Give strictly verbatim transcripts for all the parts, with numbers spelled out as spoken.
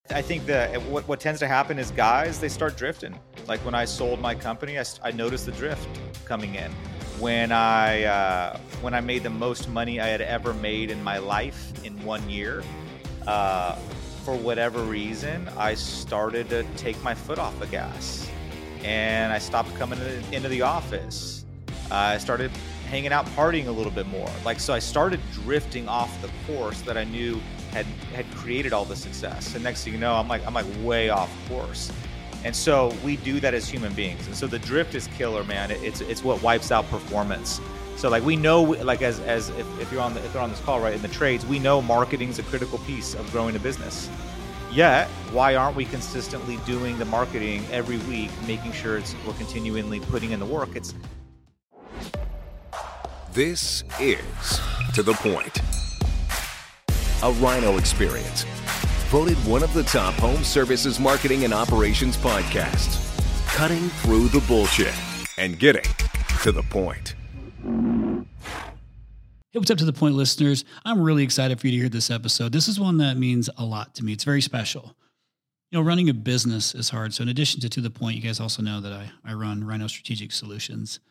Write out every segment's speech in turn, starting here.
I think that what, what tends to happen is guys, they start drifting. Like when I sold my company, I, I noticed the drift coming in. When I uh, when I made the most money I had ever made in my life in one year, uh, for whatever reason, I started to take my foot off the gas, and I stopped coming into the office. Uh, I started hanging out, partying a little bit more. Like so, I started drifting off the course that I knew had had created all the success. And next thing you know, I'm like I'm like way off course. And so we do that as human beings. And so the drift is killer, man. It, it's it's what wipes out performance. So like we know, like as as if, if you're on the, if you're on this call, right, in the trades, we know marketing's a critical piece of growing a business. Yet, why aren't we consistently doing the marketing every week, making sure it's we're continually putting in the work? It's This is To The Point, a Rhino experience. Voted one of the top home services marketing and operations podcasts. Cutting through the bullshit and getting to the point. Hey, what's up, To The Point listeners? I'm really excited for you to hear this episode. This is one that means a lot to me. It's very special. You know, running a business is hard. So in addition to To The Point, you guys also know that I, I run Rhino Strategic Solutions.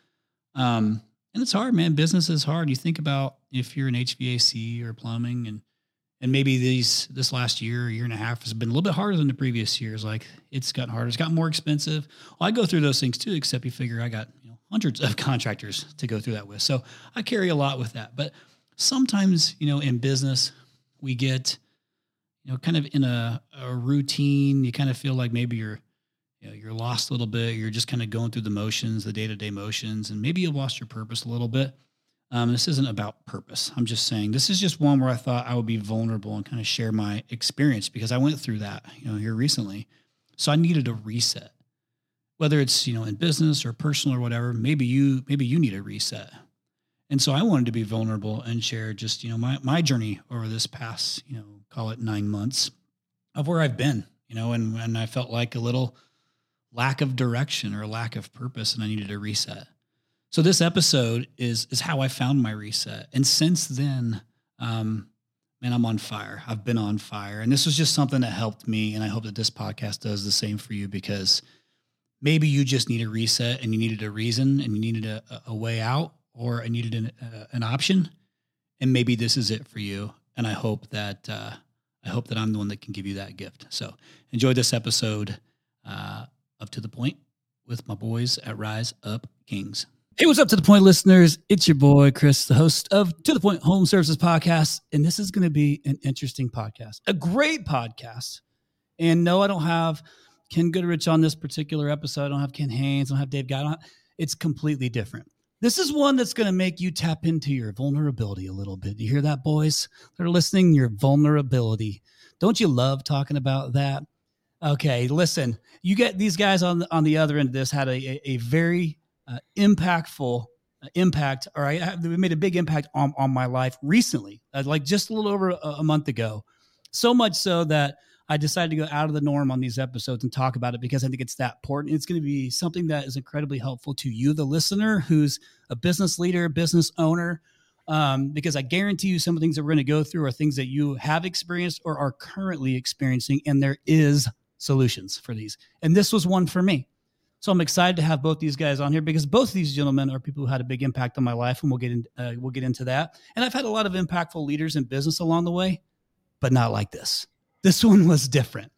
Um, and it's hard, man. Business is hard. You think about if you're in H V A C or plumbing, and and maybe these this last year, year and a half has been a little bit harder than the previous years. Like it's gotten harder. It's gotten more expensive. Well, I go through those things too, except you figure I got you know hundreds of contractors to go through that with. So I carry a lot with that. But sometimes, you know, in business, we get, you know, kind of in a, a routine. You kind of feel like maybe you're, you know, you're lost a little bit. You're just kind of going through the motions, the day-to-day motions, and maybe you've lost your purpose a little bit. Um, this isn't about purpose. I'm just saying this is just one where I thought I would be vulnerable and kind of share my experience because I went through that, you know, here recently. So I needed a reset, whether it's, you know, in business or personal or whatever. Maybe you, maybe you need a reset. And so I wanted to be vulnerable and share just, you know, my, my journey over this past, you know, call it nine months of where I've been, you know, and, and I felt like a little lack of direction or lack of purpose and I needed a reset. So this episode is is how I found my reset. And since then, um, man, I'm on fire. I've been on fire. And this was just something that helped me. And I hope that this podcast does the same for you because maybe you just need a reset and you needed a reason and you needed a, a way out or I needed an, uh, an option. And maybe this is it for you. And I hope that uh, I hope that I'm the one that can give you that gift. So enjoy this episode uh, of To The Point with my boys at Rise Up Kings. Hey, what's up, To The Point listeners? It's your boy, Chris, the host of To The Point Home Services Podcast. And this is going to be an interesting podcast, a great podcast. And no, I don't have Ken Goodrich on this particular episode. I don't have Ken Haynes. I don't have Dave Guy. It's completely different. This is one that's going to make you tap into your vulnerability a little bit. You hear that, boys? That are listening, your vulnerability. Don't you love talking about that? Okay, listen, you get these guys on the, on the other end of this had a, a, a very Uh, impactful uh, impact, or I have made a big impact on, on my life recently, uh, like just a little over a, a month ago. So much so that I decided to go out of the norm on these episodes and talk about it because I think it's that important. It's going to be something that is incredibly helpful to you, the listener, who's a business leader, business owner, um, because I guarantee you some of the things that we're going to go through are things that you have experienced or are currently experiencing, and there is solutions for these. And this was one for me. So I'm excited to have both these guys on here because both of these gentlemen are people who had a big impact on my life, and we'll get in, uh, we'll get into that. And I've had a lot of impactful leaders in business along the way, but not like this. This one was different.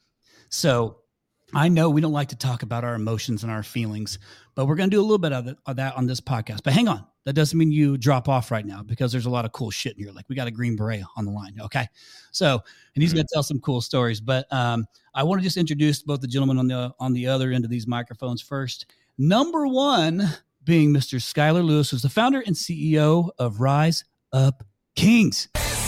So I know we don't like to talk about our emotions and our feelings, but we're going to do a little bit of, it, of that on this podcast. But hang on. That doesn't mean you drop off right now because there's a lot of cool shit in here. Like we got a Green Beret on the line. Okay. So, and he's going to tell some cool stories, but um, I want to just introduce both the gentlemen on the, on the other end of these microphones first. Number one being Mister Skylar Lewis, who's the founder and C E O of Rise Up Kings.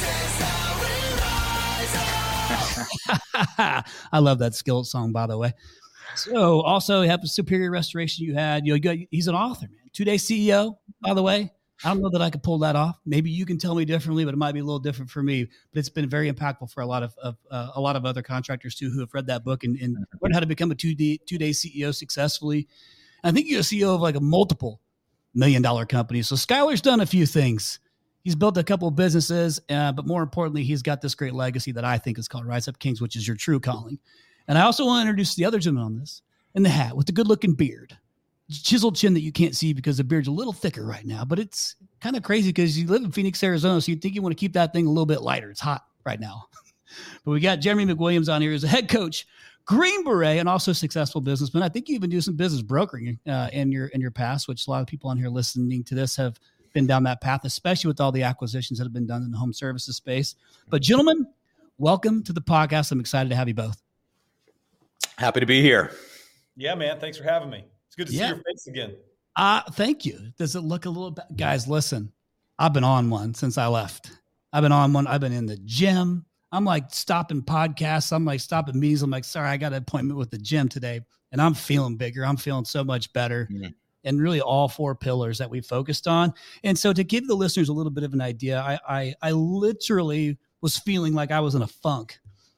I love that Skillet song, by the way. So also you have the Superior Restoration you had, you know, you got, he's an author, man. Two-day C E O, by the way. I don't know that I could pull that off. Maybe you can tell me differently, but it might be a little different for me. But it's been very impactful for a lot of, of uh, a lot of other contractors too, who have read that book and, and learned how to become a two-day, two-day C E O successfully. And I think you're a C E O of like a multiple million dollar company. So Skylar's done a few things. He's built a couple of businesses, uh, but more importantly, he's got this great legacy that I think is called Rise Up Kings, which is your true calling. And I also want to introduce the other gentleman on this, in the hat with the good-looking beard, chiseled chin that you can't see because the beard's a little thicker right now. But it's kind of crazy because you live in Phoenix, Arizona, so you think you want to keep that thing a little bit lighter. It's hot right now. But we got Jeremy McWilliams on here as a head coach, Green Beret, and also a successful businessman. I think you even do some business brokering uh, in your in your past, which a lot of people on here listening to this have been down that path, especially with all the acquisitions that have been done in the home services space. But gentlemen, welcome to the podcast. I'm excited to have you both. Happy to be here. Yeah, man. Thanks for having me. It's good to yeah. see your face again. Uh, thank you. Does it look a little bit? Guys, listen, I've been on one since I left. I've been on one. I've been in the gym. I'm like stopping podcasts. I'm like stopping meetings. I'm like, sorry, I got an appointment with the gym today. And I'm feeling bigger. I'm feeling so much better. Mm-hmm. And really all four pillars that we focused on. And so to give the listeners a little bit of an idea, I I, I literally was feeling like I was in a funk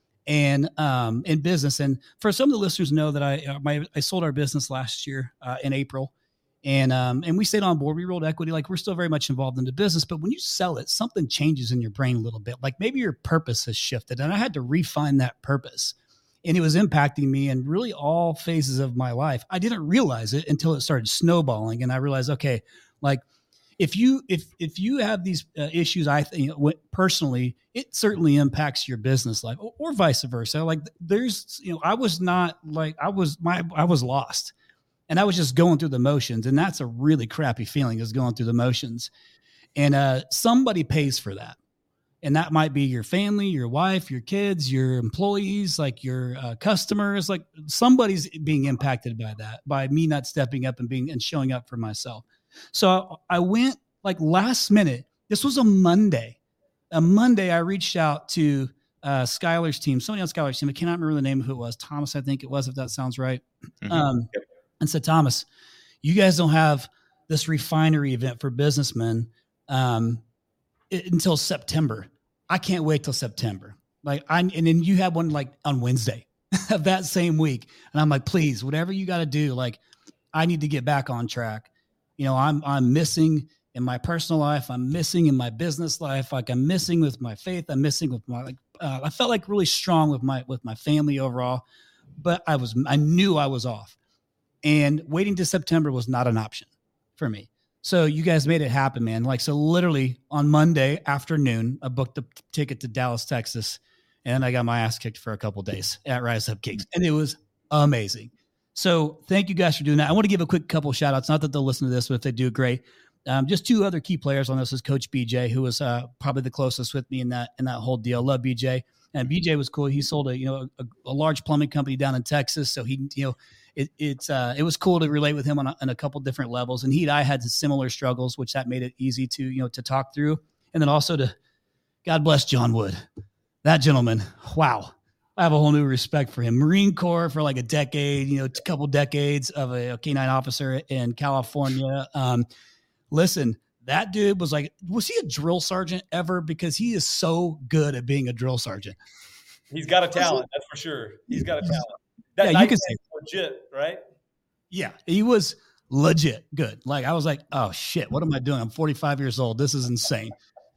and um, in business. And for some of the listeners know that I uh, my I sold our business last year uh, in April. And um, and we stayed on board. We rolled equity. Like we're still very much involved in the business. But when you sell it, something changes in your brain a little bit. Like maybe your purpose has shifted. And I had to refine that purpose. And it was impacting me in really all phases of my life. I didn't realize it until it started snowballing. And I realized, okay, like if you if if you have these uh, issues, I think personally, it certainly impacts your business life or, or vice versa. Like there's, you know, I was not like I was my I was lost. And I was just going through the motions. And that's a really crappy feeling, is going through the motions. And uh, somebody pays for that. And that might be your family, your wife, your kids, your employees, like your uh, customers, like somebody's being impacted by that, by me not stepping up and being and showing up for myself. So I went like last minute. This was a Monday. A Monday, I reached out to uh, Skylar's team, somebody on Skylar's team. I cannot remember the name of who it was. Thomas, I think it was, if that sounds right. Mm-hmm. Um, and said, Thomas, you guys don't have this refinery event for businessmen um, it, until September. I can't wait till September. Like I, and then you had one like on Wednesday of that same week. And I'm like, please, whatever you got to do, like I need to get back on track. You know, I'm, I'm missing in my personal life. I'm missing in my business life. Like I'm missing with my faith. I'm missing with my, like, uh, I felt like really strong with my, with my family overall, but I was, I knew I was off. And waiting to September was not an option for me. So you guys made it happen, man. Like, so literally on Monday afternoon, I booked a ticket to Dallas, Texas, and I got my ass kicked for a couple of days at Rise Up Kings. And it was amazing. So thank you guys for doing that. I want to give a quick couple of shout outs. Not that they'll listen to this, but if they do, great. Um, just two other key players on this is Coach B J, who was uh, probably the closest with me in that, in that whole deal. Love B J. And B J was cool. He sold a, you know, a, a large plumbing company down in Texas. So he, you know, It, it's uh, it was cool to relate with him on a, on a couple different levels, and he and I had similar struggles, which that made it easy to you know to talk through. And then also to, God bless John Wood, that gentleman. Wow, I have a whole new respect for him. Marine Corps for like a decade, you know, a couple decades of a, a canine officer in California. Um, listen, that dude was like, was he a drill sergeant ever? Because he is so good at being a drill sergeant. He's got a talent, that's for sure. He's got a talent. That yeah, you can say legit, right? Yeah, he was legit good. Like I was like, oh shit, what am I doing? I'm forty-five years old. This is insane.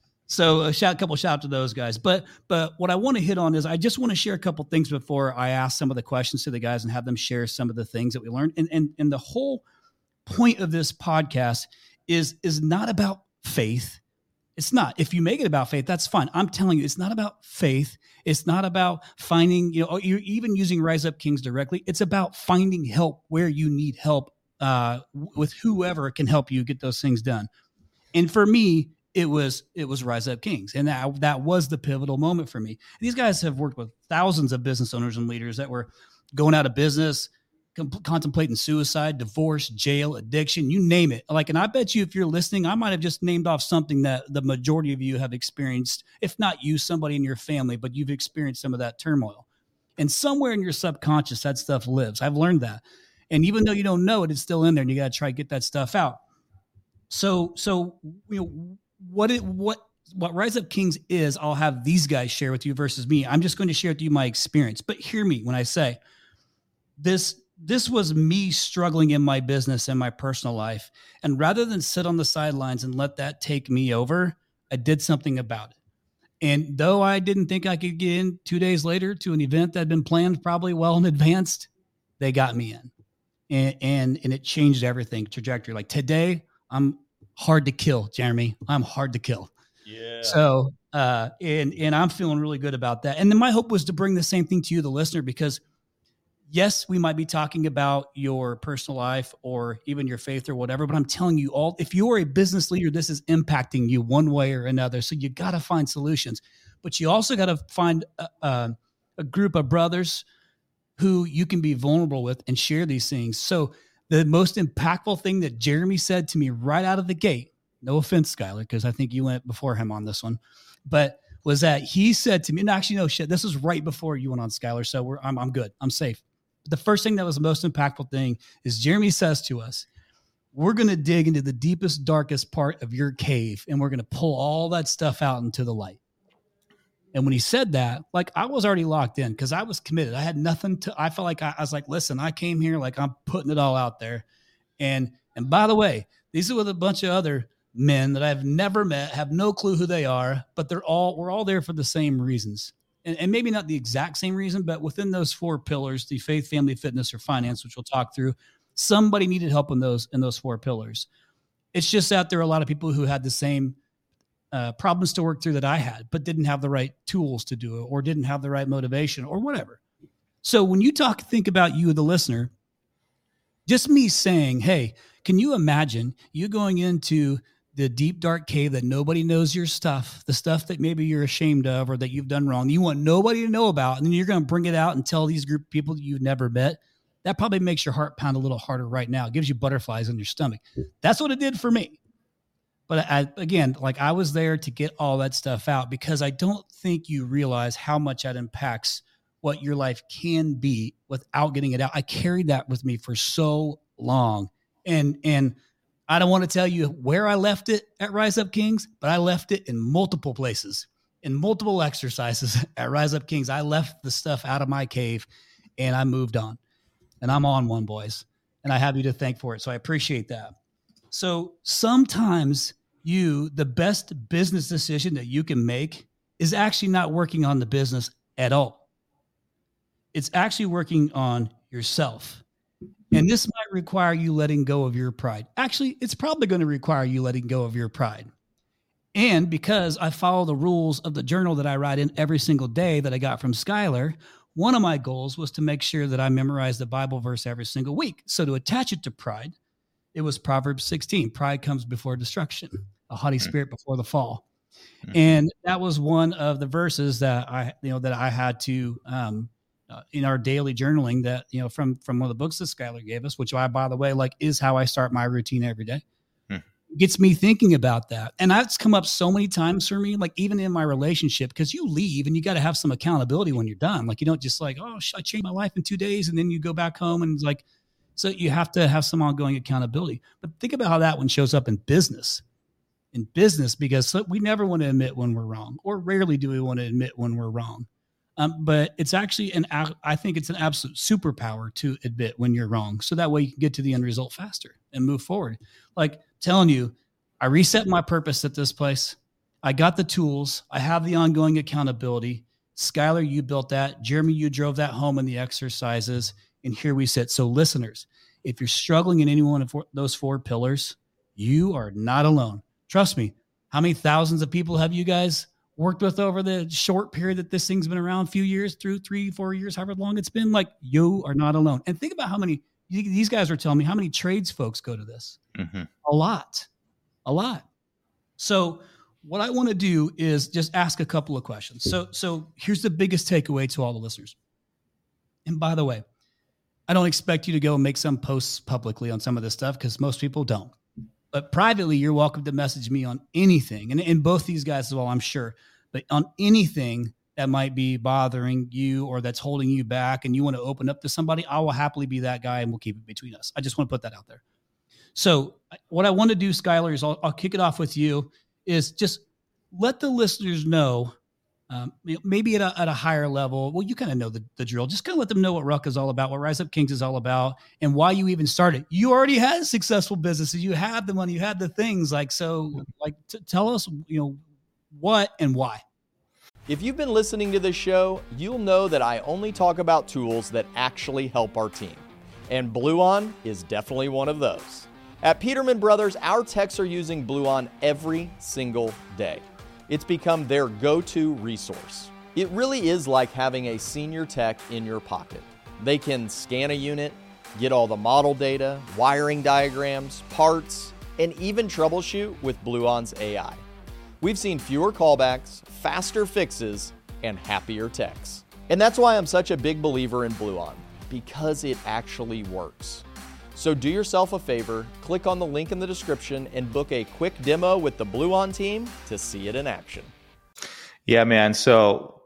So a shout, couple shout out to those guys. But but what I want to hit on is I just want to share a couple things before I ask some of the questions to the guys and have them share some of the things that we learned. And and and the whole point of this podcast is is not about faith. It's not. If you make it about faith, that's fine. I'm telling you, it's not about faith. It's not about finding, you know, you're even using Rise Up Kings directly. It's about finding help where you need help uh, with whoever can help you get those things done. And for me, it was it was Rise Up Kings. And that, that was the pivotal moment for me. These guys have worked with thousands of business owners and leaders that were going out of business, contemplating suicide, divorce, jail, addiction, you name it. Like, and I bet you if you're listening, I might have just named off something that the majority of you have experienced, if not you, somebody in your family, but you've experienced some of that turmoil. And somewhere in your subconscious, that stuff lives. I've learned that. And even though you don't know it, it's still in there and you got to try to get that stuff out. So, so, you know, what it, what, what Rise Up Kings is, I'll have these guys share with you versus me. I'm just going to share with you my experience, but hear me when I say this. This was me struggling in my business and my personal life. And rather than sit on the sidelines and let that take me over, I did something about it. And though I didn't think I could get in two days later to an event that had been planned probably well in advance, they got me in. And, and, and it changed everything, trajectory. Like today, I'm hard to kill, Jeremy. I'm hard to kill. Yeah. So, uh, and, and I'm feeling really good about that. And then my hope was to bring the same thing to you, the listener, because yes, we might be talking about your personal life or even your faith or whatever, but I'm telling you all, if you are a business leader, this is impacting you one way or another. So you got to find solutions, but you also got to find a, a, a group of brothers who you can be vulnerable with and share these things. So the most impactful thing that Jeremy said to me right out of the gate, no offense, Skylar, because I think you went before him on this one, but was that he said to me, and actually, no shit, this was right before you went on, Skylar. So we're, I'm, I'm good. I'm safe. The first thing that was the most impactful thing is Jeremy says to us, we're going to dig into the deepest, darkest part of your cave, and we're going to pull all that stuff out into the light. And when he said that, like I was already locked in because I was committed. I had nothing to, I felt like I, I was like, listen, I came here, like I'm putting it all out there. And, and by the way, these are with a bunch of other men that I've never met, have no clue who they are, but they're all, we're all there for the same reasons. And, and maybe not the exact same reason, but within those four pillars, the faith, family, fitness, or finance, which we'll talk through, somebody needed help in those, in those four pillars. It's just that there are a lot of people who had the same uh, problems to work through that I had, but didn't have the right tools to do it or didn't have the right motivation or whatever. So when you talk, think about you, the listener, just me saying, hey, can you imagine you going into the deep, dark cave that nobody knows your stuff, the stuff that maybe you're ashamed of or that you've done wrong, you want nobody to know about, and then you're going to bring it out and tell these group of people that you've never met? That probably makes your heart pound a little harder right now. It gives you butterflies in your stomach. That's what it did for me. But I, again, like I was there to get all that stuff out because I don't think you realize how much that impacts what your life can be without getting it out. I carried that with me for so long. And, and I don't want to tell you where I left it at Rise Up Kings, but I left it in multiple places, in multiple exercises at Rise Up Kings. I left the stuff out of my cave and I moved on. And I'm on one, boys. And I have you to thank for it. So I appreciate that. So sometimes you, the best business decision that you can make is actually not working on the business at all. It's actually working on yourself. And this might require you letting go of your pride. Actually, it's probably going to require you letting go of your pride. And because I follow the rules of the journal that I write in every single day that I got from Skylar, one of my goals was to make sure that I memorized the Bible verse every single week. So to attach it to pride, it was Proverbs sixteen. Pride comes before destruction, a haughty spirit before the fall. Mm-hmm. And that was one of the verses that I, you know, that I had to, um, uh, in our daily journaling that, you know, from, from one of the books that Skylar gave us, which I, by the way, like is how I start my routine every day. Gets me thinking about that. And that's come up so many times for me, like even in my relationship, because you leave and you got to have some accountability when you're done. Like you don't just like, oh, I changed my life in two days. And then you go back home and it's like, so you have to have some ongoing accountability. But think about how that one shows up in business, in business, because we never want to admit when we're wrong, or rarely do we want to admit when we're wrong. Um, but it's actually an, I think it's an absolute superpower to admit when you're wrong. So that way you can get to the end result faster and move forward. Like telling you, I reset my purpose at this place. I got the tools. I have the ongoing accountability. Skylar, you built that. Jeremy, you drove that home in the exercises. And here we sit. So listeners, if you're struggling in any one of those four pillars, you are not alone. Trust me. How many thousands of people have you guys worked with over the short period that this thing's been around, a few years, through three, four years, however long it's been? Like, you are not alone. And think about how many, these guys are telling me how many trades folks go to this. Mm-hmm. A lot, a lot. So what I want to do is just ask a couple of questions. So, so here's the biggest takeaway to all the listeners. And by the way, I don't expect you to go and make some posts publicly on some of this stuff because most people don't. But privately, you're welcome to message me on anything. And, and both these guys as well, I'm sure. But on anything that might be bothering you or that's holding you back and you want to open up to somebody, I will happily be that guy and we'll keep it between us. I just want to put that out there. So what I want to do, Skylar, is I'll, I'll kick it off with you, is just let the listeners know, um, maybe at a, at a higher level. Well, you kind of know the, the drill. Just kind of let them know what Ruck is all about, what Rise Up Kings is all about, and why you even started. You already had successful businesses. You had the money. You had the things. Like, so like, t- tell us, you know, what and why? If you've been listening to this show, you'll know that I only talk about tools that actually help our team. And Bluon is definitely one of those. At Peterman Brothers, our techs are using Bluon every single day. It's become their go-to resource. It really is like having a senior tech in your pocket. They can scan a unit, get all the model data, wiring diagrams, parts, and even troubleshoot with Bluon's A I. We've seen fewer callbacks, faster fixes, and happier techs. And that's why I'm such a big believer in Bluon, because it actually works. So do yourself a favor, click on the link in the description and book a quick demo with the Bluon team to see it in action. Yeah, man. So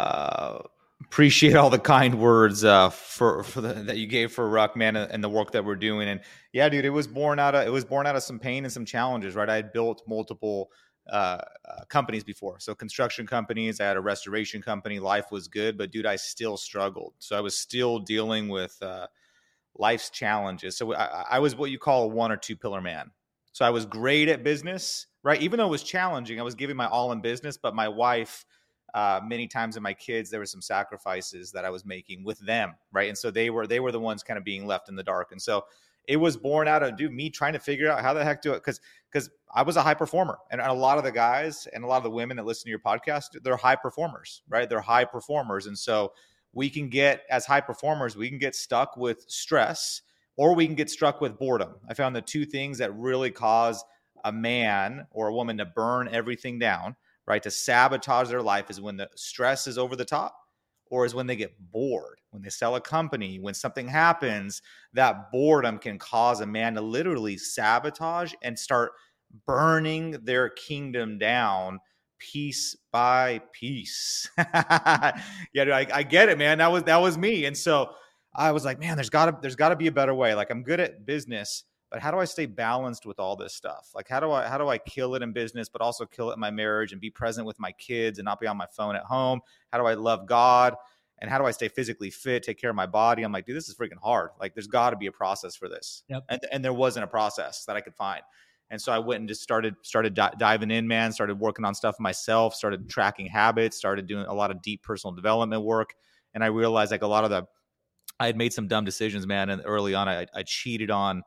uh, appreciate all the kind words uh, for for the, that you gave for Ruck, man, and the work that we're doing. And yeah, dude, it was born out of it was born out of some pain and some challenges, right? I had built multiple Uh, uh, companies before. So construction companies, I had a restoration company. Life was good, but dude, I still struggled. So I was still dealing with uh, life's challenges. So I, I was what you call a one or two pillar man. So I was great at business, right? Even though it was challenging, I was giving my all in business, but my wife, uh, many times and my kids, there were some sacrifices that I was making with them, right? And so they were, they were the ones kind of being left in the dark. And so it was born out of dude, me trying to figure out how the heck do it. Cause, cause I was a high performer, and a lot of the guys and a lot of the women that listen to your podcast, they're high performers, right? They're high performers. And so we can get, as high performers, we can get stuck with stress, or we can get stuck with boredom. I found the two things that really cause a man or a woman to burn everything down, right? To sabotage their life is when the stress is over the top, or is when they get bored. When they sell a company, when something happens, that boredom can cause a man to literally sabotage and start burning their kingdom down piece by piece. yeah, dude, I, I get it, man. That was that was me. And so I was like, man, there's gotta there's gotta be a better way. Like, I'm good at business, but how do I stay balanced with all this stuff? Like, how do I how do I kill it in business, but also kill it in my marriage and be present with my kids and not be on my phone at home? How do I love God? And how do I stay physically fit, take care of my body? I'm like, dude, this is freaking hard. Like, there's got to be a process for this. Yep. And, and there wasn't a process that I could find. And so I went and just started started di- diving in, man, started working on stuff myself, started tracking habits, started doing a lot of deep personal development work. And I realized, like, a lot of the, I had made some dumb decisions, man. And early on, I, I cheated on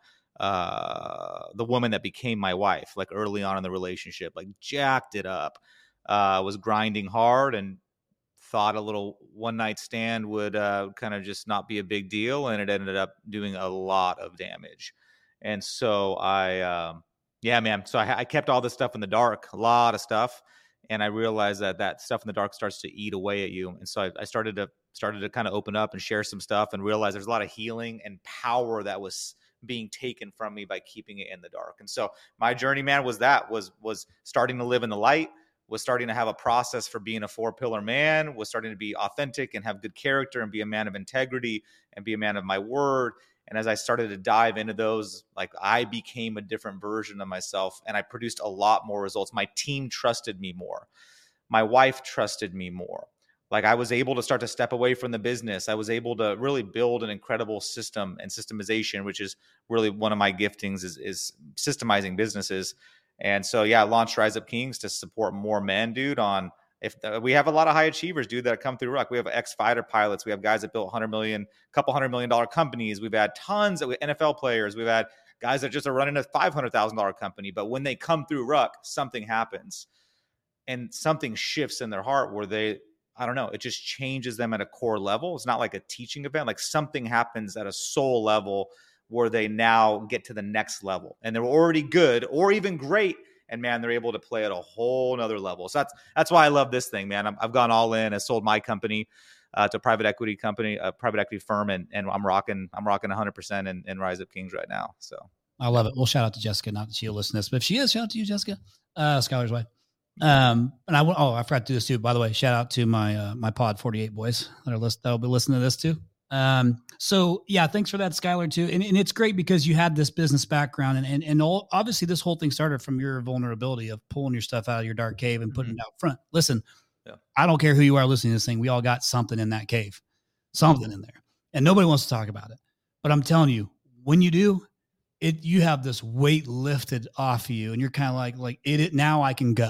uh, the woman that became my wife, like early on in the relationship, like jacked it up, uh, was grinding hard, and thought a little one night stand would uh, kind of just not be a big deal. And it ended up doing a lot of damage. And so I, um, yeah, man. So I, I kept all this stuff in the dark, a lot of stuff. And I realized that that stuff in the dark starts to eat away at you. And so I, I started to, started to kind of open up and share some stuff, and realize there's a lot of healing and power that was being taken from me by keeping it in the dark. And so my journey, man, was that was, was starting to live in the light, was starting to have a process for being a four pillar man, was starting to be authentic and have good character and be a man of integrity and be a man of my word. And as I started to dive into those, like, I became a different version of myself, and I produced a lot more results. My team trusted me more. My wife trusted me more. Like, I was able to start to step away from the business. I was able to really build an incredible system and systemization, which is really one of my giftings, is, is systemizing businesses. And so, yeah, I launched Rise Up Kings to support more men, dude, on if the, we have a lot of high achievers, dude, that come through Ruck. We have ex-fighter pilots. We have guys that built one hundred million, couple hundred million dollar companies. We've had tons of N F L players. We've had guys that just are running a five hundred thousand dollars company. But when they come through Ruck, something happens, and something shifts in their heart where they, I don't know, it just changes them at a core level. It's not like a teaching event. Like, something happens at a soul level where they now get to the next level, and they're already good or even great. And man, they're able to play at a whole nother level. So that's, that's why I love this thing, man. I'm, I've gone all in. I sold my company uh, to a private equity company, a private equity firm. And, and I'm rocking, I'm rocking a hundred percent in, in Rise Up Kings right now. So I love it. Well, shout out to Jessica. Not that she'll listen to this, but if she is, shout out to you, Jessica, uh, Skylar's wife. Um, and I will, oh, I forgot to do this too, by the way. Shout out to my, uh, my pod forty-eight boys that are list, that'll be listening to this too. Um, so yeah, thanks for that, Skylar, too. And, and it's great because you had this business background, and, and, and all, obviously this whole thing started from your vulnerability of pulling your stuff out of your dark cave and putting mm-hmm. it out front. Listen, yeah. I don't care who you are listening to this thing. We all got something in that cave, something in there, and nobody wants to talk about it. But I'm telling you, when you do it, you have this weight lifted off of you, and you're kind of like, like it, it, now I can go.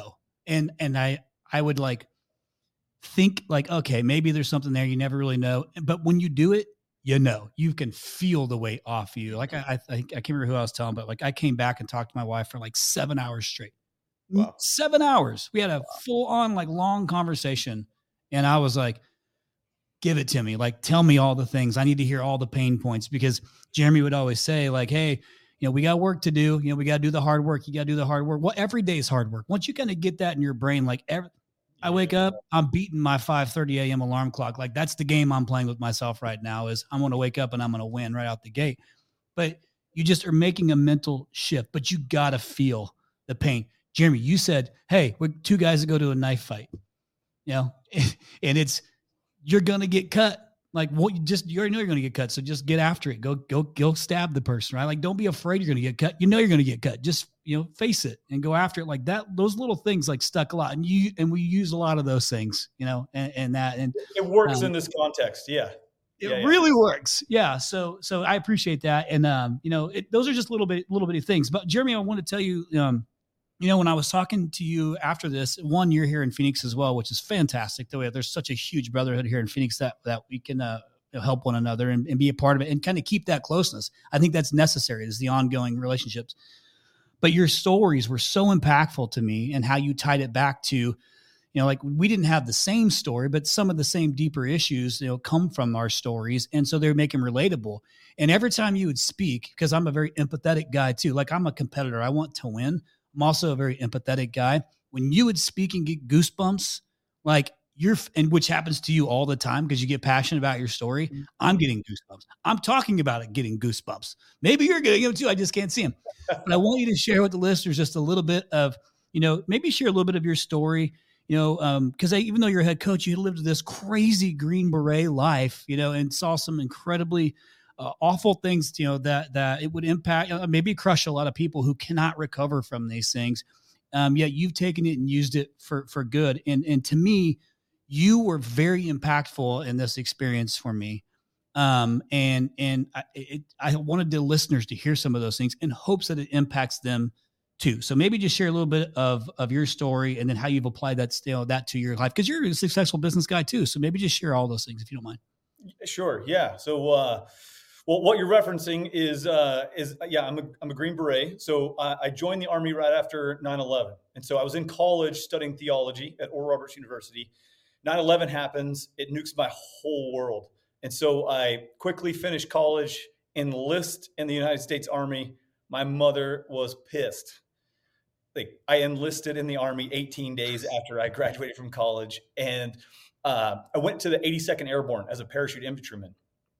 And, and I, I would like think like, okay, maybe there's something there. You never really know. But when you do it, you know, you can feel the weight off you. Like I, I think I can't remember who I was telling, but like I came back and talked to my wife for like seven hours straight. Wow. Seven hours. We had a full on like long conversation. And I was like, give it to me. Like, tell me all the things. I need to hear all the pain points, because Jeremy would always say like, hey, you know, we got work to do. You know, we got to do the hard work. You got to do the hard work. Well, every day is hard work. Once you kind of get that in your brain, like every, I wake up, I'm beating my five thirty a.m. alarm clock. Like that's the game I'm playing with myself right now, is I'm going to wake up and I'm going to win right out the gate. But you just are making a mental shift, but you got to feel the pain. Jeremy, you said, hey, we're two guys that go to a knife fight, you know, and it's, you're going to get cut. Like what you just, you already know you're going to get cut. So just get after it. Go, go, go stab the person, right? Like, don't be afraid you're going to get cut. You know, you're going to get cut. Just, you know, face it and go after it like that. Those little things like stuck a lot. And you, and we use a lot of those things, you know, and, and that, and it works um, in this context. Yeah. It yeah, really yeah. works. Yeah. So, so I appreciate that. And, um, you know, it, those are just little bit, little bitty things. But Jeremy, I want to tell you, um, you know, when I was talking to you after this, one, you're here in Phoenix as well, which is fantastic. The way there's such a huge brotherhood here in Phoenix that, that we can, uh, you know, help one another and, and be a part of it and kind of keep that closeness. I think that's necessary. Is the ongoing relationships. But your stories were so impactful to me, and how you tied it back to, you know, like we didn't have the same story, but some of the same deeper issues, you know, come from our stories. And so they make them relatable. And every time you would speak, because I'm a very empathetic guy too, like I'm a competitor, I want to win. I'm also a very empathetic guy. When you would speak and get goosebumps, like you're, and which happens to you all the time because you get passionate about your story. Mm-hmm. I'm getting goosebumps. I'm talking about it, getting goosebumps. Maybe you're getting them too. I just can't see them. But I want you to share with the listeners just a little bit of, you know, maybe share a little bit of your story, you know, um, because even though you're a head coach, you lived this crazy Green Beret life, you know, and saw some incredibly uh, awful things, you know, that that it would impact, uh, maybe crush a lot of people who cannot recover from these things. Um, yet you've taken it and used it for for good. And and to me, you were very impactful in this experience for me. Um, and, and I, it, I wanted the listeners to hear some of those things in hopes that it impacts them too. So maybe just share a little bit of, of your story and then how you've applied that, you know, that to your life. Cause you're a successful business guy too. So maybe just share all those things if you don't mind. Sure. Yeah. So, uh, well, what you're referencing is, uh, is yeah, I'm a, I'm a Green Beret. So I, I joined the Army right after nine eleven. And so I was in college studying theology at Oral Roberts University. nine eleven happens, it nukes my whole world. And so I quickly finished college, enlist in the United States Army. My mother was pissed. Like I enlisted in the Army eighteen days after I graduated from college. And uh, I went to the eighty-second Airborne as a parachute infantryman.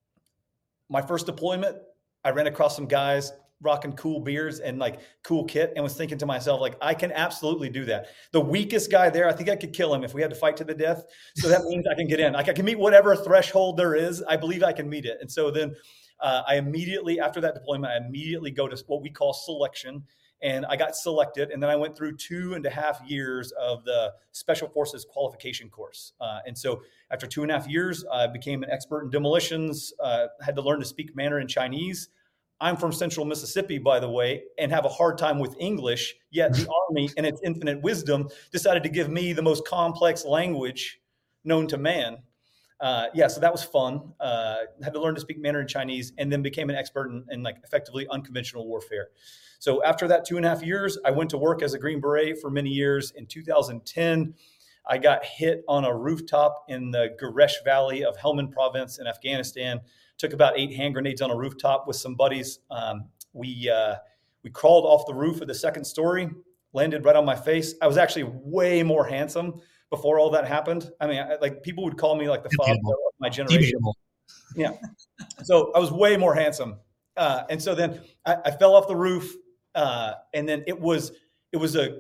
My first deployment, I ran across some guys rocking cool beers and like cool kit and was thinking to myself, like, I can absolutely do that. The weakest guy there, I think I could kill him if we had to fight to the death. So that means I can get in. Like I can meet whatever threshold there is. I believe I can meet it. And so then uh, I immediately, after that deployment, I immediately go to what we call selection. And I got selected. And then I went through two and a half years of the Special Forces qualification course. Uh, and so after two and a half years, I became an expert in demolitions, uh, had to learn to speak Mandarin Chinese. I'm from Central Mississippi, by the way, and have a hard time with English, yet the Army, in its infinite wisdom, decided to give me the most complex language known to man. Uh, yeah, so that was fun. Uh, had to learn to speak Mandarin Chinese, and then became an expert in, in like effectively unconventional warfare. So after that two and a half years, I went to work as a Green Beret for many years. In two thousand ten, I got hit on a rooftop in the Garesh Valley of Helmand Province in Afghanistan. Took about eight hand grenades on a rooftop with some buddies. Um, we uh, we crawled off the roof of the second story, landed right on my face. I was actually way more handsome before all that happened. I mean, I, like people would call me like the father of my generation. Yeah. So I was way more handsome. Uh, and so then I, I fell off the roof. Uh, and then it was, it was a,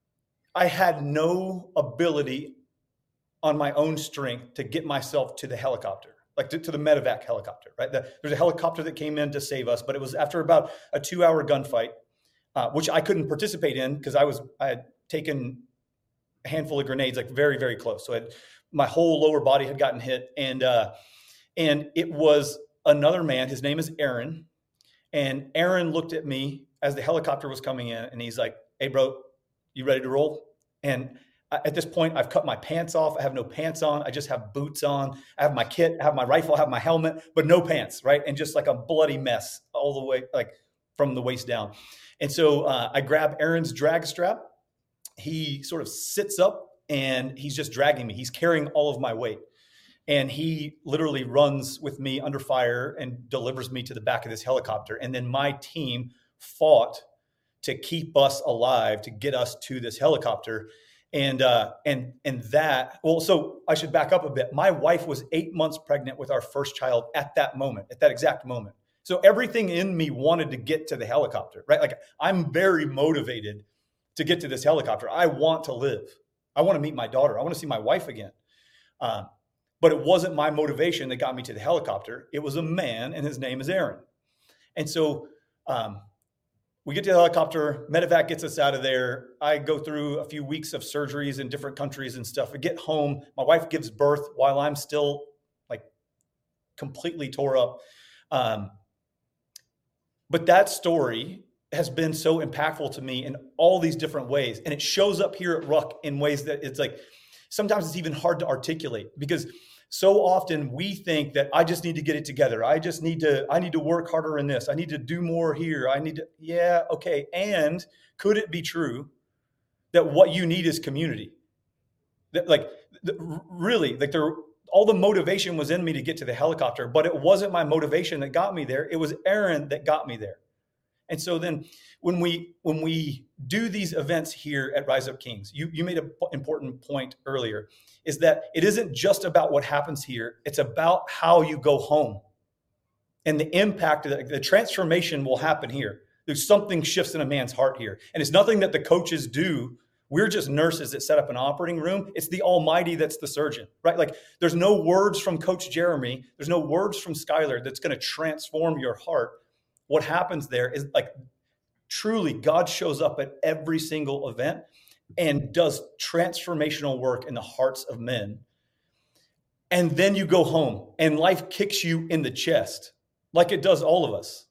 I had no ability on my own strength to get myself to the helicopter, like to, to the medevac helicopter, right? The, there's a helicopter that came in to save us, but it was after about a two hour gunfight, uh, which I couldn't participate in because I was, I had taken a handful of grenades, like very, very close. So I had, my whole lower body had gotten hit. And, uh, and it was another man, his name is Aaron. And Aaron looked at me as the helicopter was coming in and he's like, "Hey bro, you ready to roll?" And at this point, I've cut my pants off. I have no pants on. I just have boots on. I have my kit, I have my rifle, I have my helmet, but no pants, right? And just like a bloody mess all the way, like from the waist down. And so uh, I grab Aaron's drag strap. He sort of sits up and he's just dragging me. He's carrying all of my weight. And he literally runs with me under fire and delivers me to the back of this helicopter. And then my team fought to keep us alive, to get us to this helicopter. And, uh, and, and that, well, so I should back up a bit. My wife was eight months pregnant with our first child at that moment, at that exact moment. So everything in me wanted to get to the helicopter, right? Like I'm very motivated to get to this helicopter. I want to live. I want to meet my daughter. I want to see my wife again. Um, but it wasn't my motivation that got me to the helicopter. It was a man, and his name is Aaron. And so, um, we get to the helicopter, medevac gets us out of there. I go through a few weeks of surgeries in different countries and stuff. I get home. My wife gives birth while I'm still like completely tore up. Um, but that story has been so impactful to me in all these different ways. And it shows up here at Ruck in ways that it's like, sometimes it's even hard to articulate because so often we think that I just need to get it together. I just need to, I need to work harder in this. I need to do more here. I need to, yeah, okay. And could it be true that what you need is community? That like, the, really, like there, all the motivation was in me to get to the helicopter, but it wasn't my motivation that got me there. It was Aaron that got me there. And so then when we when we do these events here at Rise Up Kings, you, you made an important point earlier, is that it isn't just about what happens here. It's about how you go home. And the impact, of the, the transformation will happen here. There's something shifts in a man's heart here. And it's nothing that the coaches do. We're just nurses that set up an operating room. It's the Almighty that's the surgeon, right? Like there's no words from Coach Jeremy. There's no words from Skylar that's going to transform your heart. What happens there is like truly God shows up at every single event and does transformational work in the hearts of men. And then you go home and life kicks you in the chest like it does all of us.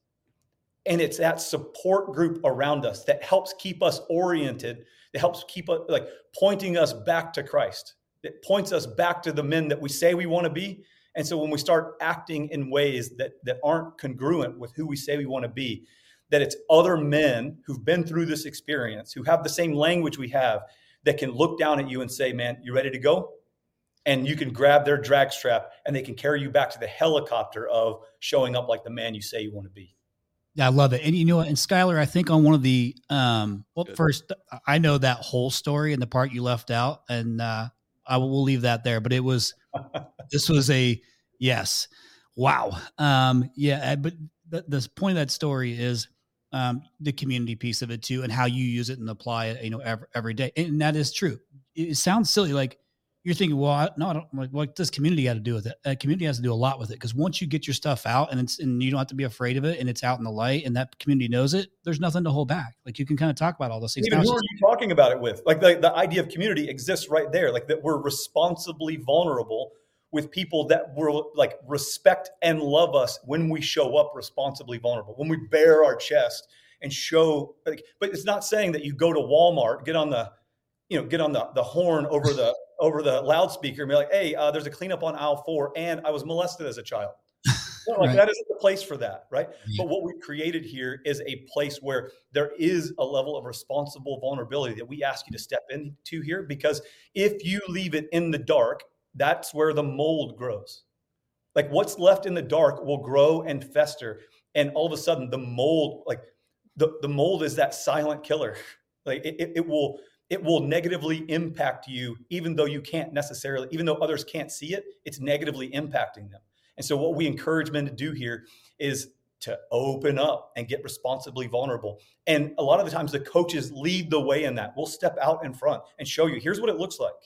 And it's that support group around us that helps keep us oriented, that helps keep us like pointing us back to Christ. It points us back to the men that we say we want to be. And so when we start acting in ways that, that aren't congruent with who we say we want to be, that it's other men who've been through this experience, who have the same language we have, that can look down at you and say, man, you ready to go? And you can grab their drag strap and they can carry you back to the helicopter of showing up like the man you say you want to be. Yeah, I love it. And you know what? And Skylar, I think on one of the, um, well, Good. first, I know that whole story and the part you left out, and uh, I will we'll leave that there. But it was, this was a, yes. Wow. Um, yeah. But the, the point of that story is um, the community piece of it too, and how you use it and apply it, you know, every, every day. And that is true. It sounds silly. Like you're thinking, well, I, no, I don't like what does community got to do with it? Uh, community has to do a lot with it. Cause once you get your stuff out and it's, and you don't have to be afraid of it and it's out in the light and that community knows it, there's nothing to hold back. Like you can kind of talk about all those things. Even who are you talking about it with? Like the, the idea of community exists right there. Like that we're responsibly vulnerable with people that will like respect and love us when we show up responsibly vulnerable, when we bare our chest and show like, but it's not saying that you go to Walmart, get on the, you know, get on the, the horn over the, over the loudspeaker and be like, hey, uh, there's a cleanup on aisle four and I was molested as a child. No, like right. That isn't the place for that, right? Yeah. But what we've created here is a place where there is a level of responsible vulnerability that we ask you to step into here, because if you leave it in the dark, that's where the mold grows. Like what's left in the dark will grow and fester. And all of a sudden the mold, like the, the mold is that silent killer. Like it, it, it will, it will negatively impact you, even though you can't necessarily, even though others can't see it, it's negatively impacting them. And so what we encourage men to do here is to open up and get responsibly vulnerable. And a lot of the times the coaches lead the way in that. We'll step out in front and show you, here's what it looks like.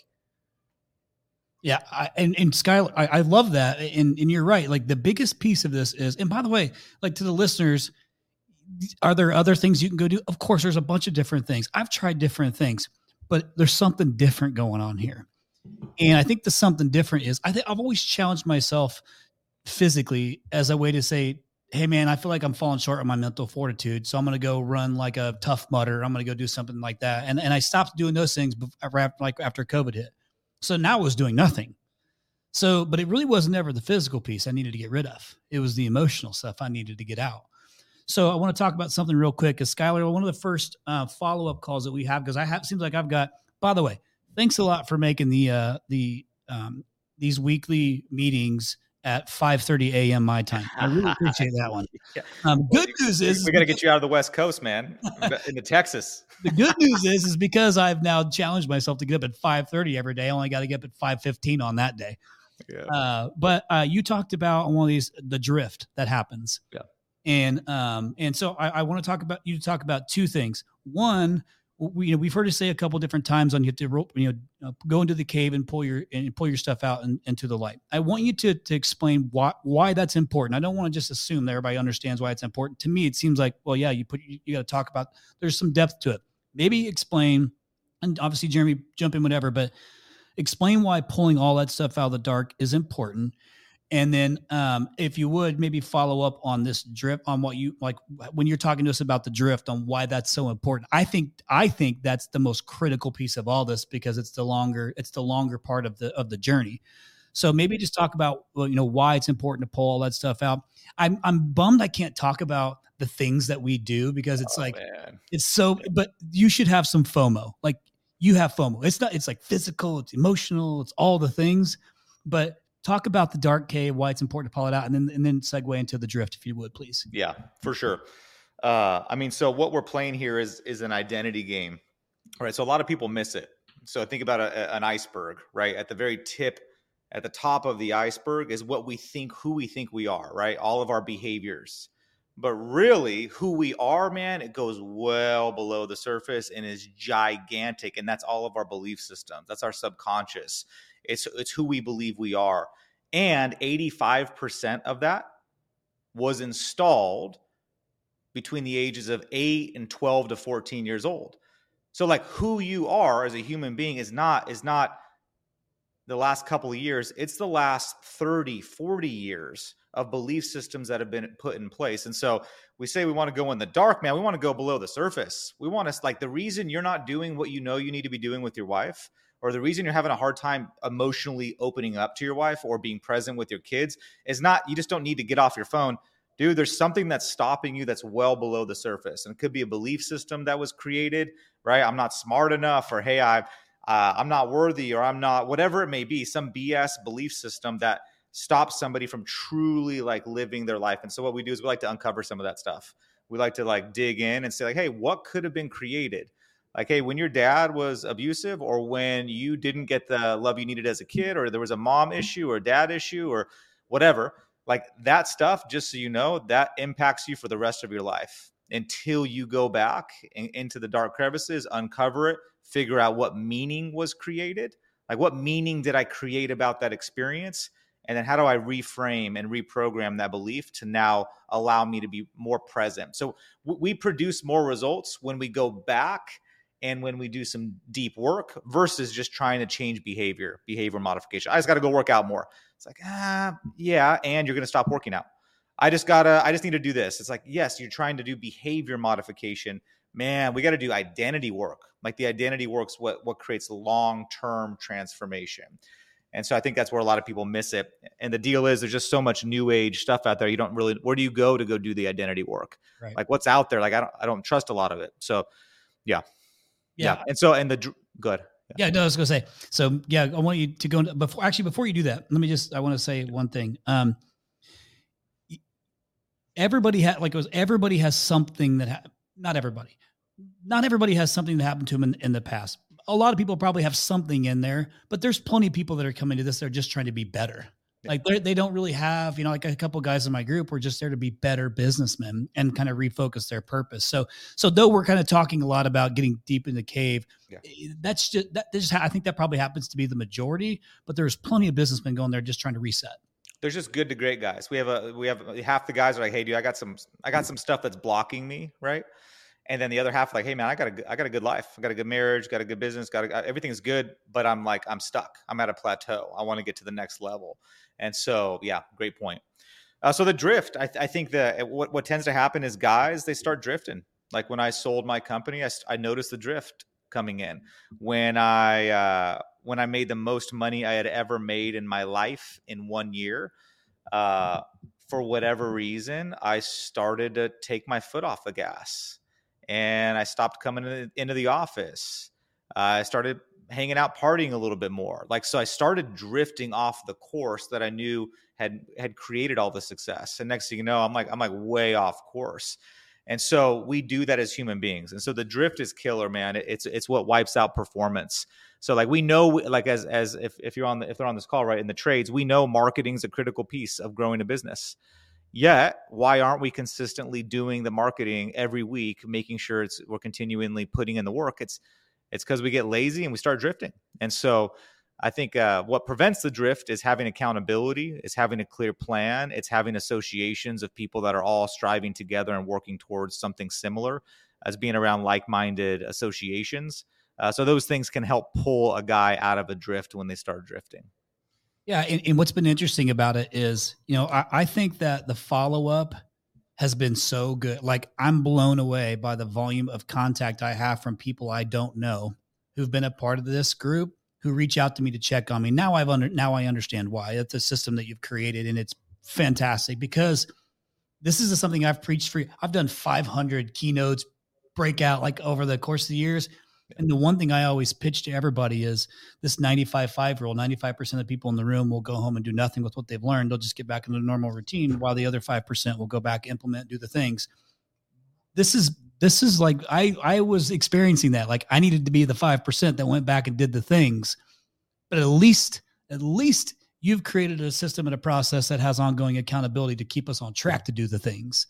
Yeah. I, and, and Skylar, I, I love that. And, and you're right. Like the biggest piece of this is, and by the way, like to the listeners, are there other things you can go do? Of course, there's a bunch of different things. I've tried different things, but there's something different going on here. And I think the something different is, I think I've always challenged myself physically as a way to say, hey man, I feel like I'm falling short of my mental fortitude. So I'm going to go run like a Tough Mudder. I'm going to go do something like that. And, and I stopped doing those things before, like after COVID hit. So now I was doing nothing. So, but it really wasn't ever the physical piece I needed to get rid of. It was the emotional stuff I needed to get out. So I want to talk about something real quick. Because Skylar, one of the first uh, follow-up calls that we have, because I have, seems like I've got, by the way, thanks a lot for making the, uh, the, um, these weekly meetings at five thirty a.m. my time. I really appreciate that one. Yeah. Um, good news is we got to get you out of the West Coast, man, into Texas. The good news is, is because I've now challenged myself to get up at five thirty every day. I only got to get up at five fifteen on that day. Yeah. Uh, but uh, you talked about on one of these, the drift that happens. Yeah. And, um, and so I, I want to talk about, you to talk about two things. One, we, you know, we've heard it say a couple different times on you have to rope, you know, uh, go into the cave and pull your and pull your stuff out and into the light. I want you to to explain why why that's important. I don't want to just assume that everybody understands why it's important. To me, it seems like, well, yeah, you put you, you got to talk about. There's some depth to it. Maybe explain, and obviously Jeremy, jump in, whatever, but explain why pulling all that stuff out of the dark is important. And then um, if you would maybe follow up on this drift, on what you like when you're talking to us about the drift, on why that's so important. I think I think that's the most critical piece of all this, because it's the longer it's the longer part of the of the journey. So maybe just talk about, well, you know, why it's important to pull all that stuff out. I'm I'm bummed I can't talk about the things that we do, because it's oh, like man. It's so. But you should have some FOMO. Like you have FOMO. It's not. It's like physical. It's emotional. It's all the things. But talk about the dark cave, why it's important to pull it out, and then and then segue into the drift, if you would, please. Yeah, for sure. Uh, I mean, so what we're playing here is is an identity game, right? So a lot of people miss it. So think about a, an iceberg, right? At the very tip, at the top of the iceberg is what we think, who we think we are, right? All of our behaviors. But really, who we are, man, it goes well below the surface and is gigantic. And that's all of our belief systems. That's our subconscious. It's it's who we believe we are. And eighty-five percent of that was installed between the ages of eight and twelve to fourteen years old. So like who you are as a human being is not is not the last couple of years. It's the last thirty, forty years of belief systems that have been put in place. And so we say we want to go in the dark, man. We want to go below the surface. We want to, like, the reason you're not doing what you know you need to be doing with your wife, or the reason you're having a hard time emotionally opening up to your wife or being present with your kids, is not, you just don't need to get off your phone. Dude, there's something that's stopping you that's well below the surface. And it could be a belief system that was created, right? I'm not smart enough, or, hey, I, uh, I'm not worthy, or I'm not, whatever it may be, some B S belief system that stops somebody from truly like living their life. And so what we do is we like to uncover some of that stuff. We like to like dig in and say like, hey, what could have been created? Like, hey, when your dad was abusive, or when you didn't get the love you needed as a kid, or there was a mom issue or dad issue or whatever, like that stuff, just so you know, that impacts you for the rest of your life until you go back in, into the dark crevices, uncover it, figure out what meaning was created. Like, what meaning did I create about that experience? And then how do I reframe and reprogram that belief to now allow me to be more present? So w- we produce more results when we go back and when we do some deep work versus just trying to change behavior, behavior modification. I just got to go work out more. It's like, ah, yeah. And you're going to stop working out. I just got to, I just need to do this. It's like, yes, you're trying to do behavior modification. Man, we got to do identity work. Like the identity work's what, what creates long-term transformation. And so I think that's where a lot of people miss it. And the deal is there's just so much new age stuff out there. You don't really, where do you go to go do the identity work? Right. Like what's out there? Like, I don't, I don't trust a lot of it. So yeah. Yeah. yeah. And so, and the good. Yeah. yeah, no, I was going to say, so yeah, I want you to go into, before, actually, before you do that, let me just, I want to say one thing. Um, everybody had, like it was, everybody has something that, ha- not everybody, not everybody has something that happened to them in, in the past. A lot of people probably have something in there, but there's plenty of people that are coming to this. They're just trying to be better. Like they they don't really have, you know, like a couple of guys in my group were just there to be better businessmen and kind of refocus their purpose. So, so though we're kind of talking a lot about getting deep in the cave, yeah. that's just, that just, I think that probably happens to be the majority, but there's plenty of businessmen going there just trying to reset. There's just good to great guys. We have a, we have half the guys are like, hey dude, I got some, I got some stuff that's blocking me. Right. And then the other half, like, hey man, I got a, I got a good life. I got a good marriage, got a good business, got a, everything's good, but I'm like, I'm stuck. I'm at a plateau. I want to get to the next level. And so, yeah, great point. Uh, so the drift, I, th- I think that what, what tends to happen is guys, they start drifting. Like when I sold my company, I, st- I noticed the drift coming in. When I uh, when I made the most money I had ever made in my life in one year, uh, for whatever reason, I started to take my foot off the gas, and I stopped coming in, into the office. Uh, I started hanging out, partying a little bit more. Like, so I started drifting off the course that I knew had, had created all the success. And next thing you know, I'm like, I'm like way off course. And so we do that as human beings. And so the drift is killer, man. It, it's, it's what wipes out performance. So like, we know, like, as, as if, if you're on the, if they're on this call, right, in the trades, we know marketing is a critical piece of growing a business. Yet, why aren't we consistently doing the marketing every week, making sure it's, we're continually putting in the work? It's, It's because we get lazy and we start drifting. And so I think uh, what prevents the drift is having accountability, is having a clear plan. It's having associations of people that are all striving together and working towards something similar, as being around like-minded associations. Uh, so those things can help pull a guy out of a drift when they start drifting. Yeah. And, and what's been interesting about it is, you know, I, I think that the follow-up has been so good. Like, I'm blown away by the volume of contact I have from people I don't know who've been a part of this group, who reach out to me to check on me. Now I've under, now I understand why. It's a system that you've created, and it's fantastic, because this is something I've preached for. I've done five hundred keynotes, breakout, like over the course of the years. And the one thing I always pitch to everybody is this ninety-five five rule. ninety-five percent of the people in the room will go home and do nothing with what they've learned. They'll just get back into the normal routine, while the other five percent will go back, implement, do the things. This is, this is like, I, I was experiencing that. Like, I needed to be the five percent that went back and did the things. But at least, at least you've created a system and a process that has ongoing accountability to keep us on track to do the things.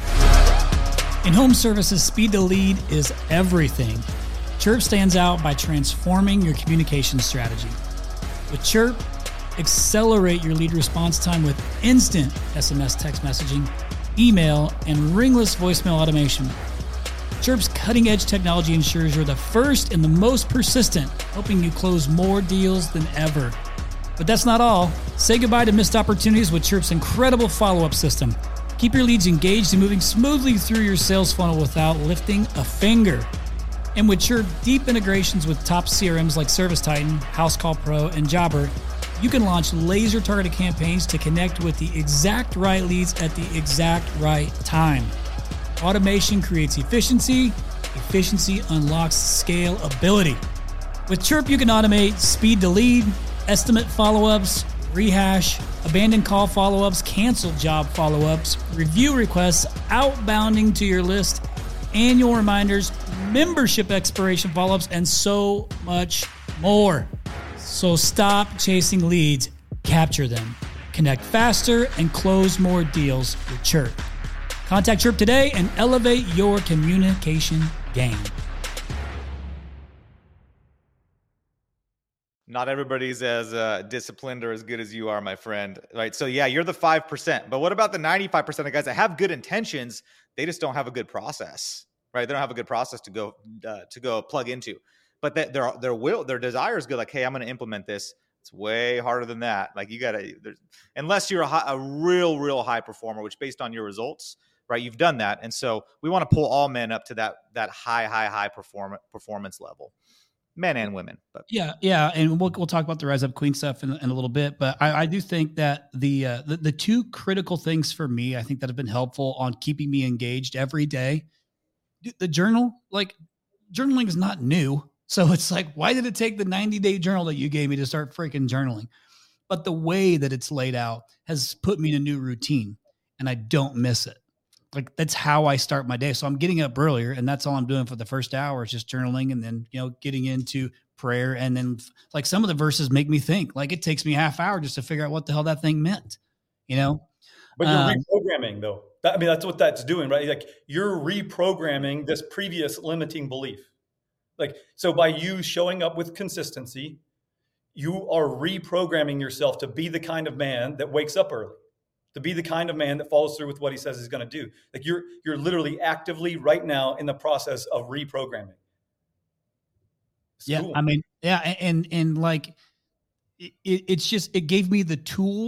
In home services, speed to lead is everything. Chirp stands out by transforming your communication strategy. With Chirp, accelerate your lead response time with instant S M S text messaging, email, and ringless voicemail automation. Chirp's cutting-edge technology ensures you're the first and the most persistent, helping you close more deals than ever. But that's not all. Say goodbye to missed opportunities with Chirp's incredible follow-up system. Keep your leads engaged and moving smoothly through your sales funnel without lifting a finger. And with Chirp deep integrations with top C R Ms like ServiceTitan, HouseCall Pro, and Jobber, you can launch laser-targeted campaigns to connect with the exact right leads at the exact right time. Automation creates efficiency. Efficiency unlocks scalability. With Chirp, you can automate speed to lead, estimate follow-ups, rehash, abandoned call follow-ups, canceled job follow-ups, review requests, outbounding to your list, annual reminders, membership expiration follow-ups, and so much more. So stop chasing leads, capture them. Connect faster and close more deals with Chirp. Contact Chirp today and elevate your communication game. Not everybody's as uh, disciplined or as good as you are, my friend. Right? So yeah, you're the five percent. But what about the ninety-five percent of guys that have good intentions? They just don't have a good process, right? They don't have a good process to go uh, to go plug into. But that their their will, their desire is good. Like, hey, I'm going to implement this. It's way harder than that. Like, you got to, unless you're a, high, a real, real high performer, which based on your results, right, you've done that. And so we want to pull all men up to that that high, high, high perform, performance level, men and women. But yeah, yeah, and we'll we'll talk about the Rise Up Queen stuff in, in a little bit. But I, I do think that the, uh, the the two critical things for me, I think that have been helpful on keeping me engaged every day. The journal, like journaling is not new. So it's like, why did it take the ninety day journal that you gave me to start freaking journaling? But the way that it's laid out has put me in a new routine, and I don't miss it. Like, that's how I start my day. So I'm getting up earlier, and that's all I'm doing for the first hour is just journaling, and then, you know, getting into prayer. And then like some of the verses make me think. Like, it takes me a half hour just to figure out what the hell that thing meant, you know? But you're um, reprogramming though. That, I mean, that's what that's doing, right? Like, you're reprogramming this previous limiting belief. Like, so by you showing up with consistency, you are reprogramming yourself to be the kind of man that wakes up early, to be the kind of man that follows through with what he says he's going to do. Like, you're, you're literally actively right now in the process of reprogramming. It's yeah. cool. I mean, yeah. And, and like, it, it's just, it gave me the tools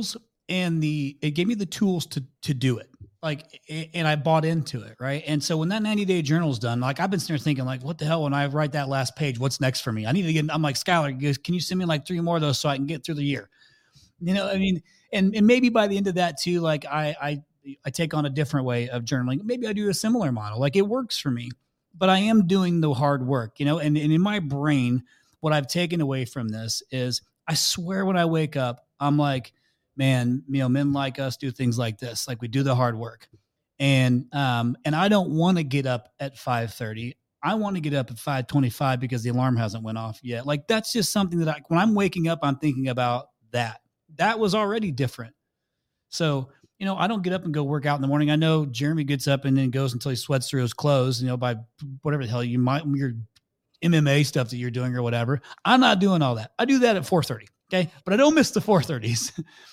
and the, it gave me the tools to, to do it. Like, and I bought into it. Right. And so when that ninety day journal is done, like I've been sitting there thinking like, what the hell, when I write that last page, what's next for me? I need to get, I'm like, Skylar, can you send me like three more of those so I can get through the year? You know, I mean, and, and maybe by the end of that too, like I, I, I take on a different way of journaling. Maybe I do a similar model. Like it works for me, but I am doing the hard work, you know, and, and in my brain, what I've taken away from this is I swear when I wake up, I'm like, man, you know, men like us do things like this. Like we do the hard work. And, um, and I don't want to get up at five thirty. I want to get up at five twenty-five because the alarm hasn't went off yet. Like that's just something that I, when I'm waking up, I'm thinking about that. That was already different. So, you know, I don't get up and go work out in the morning. I know Jeremy gets up and then goes until he sweats through his clothes, you know, by whatever the hell you might, your M M A stuff that you're doing or whatever. I'm not doing all that. I do that at four thirty. Okay. But I don't miss the four thirties.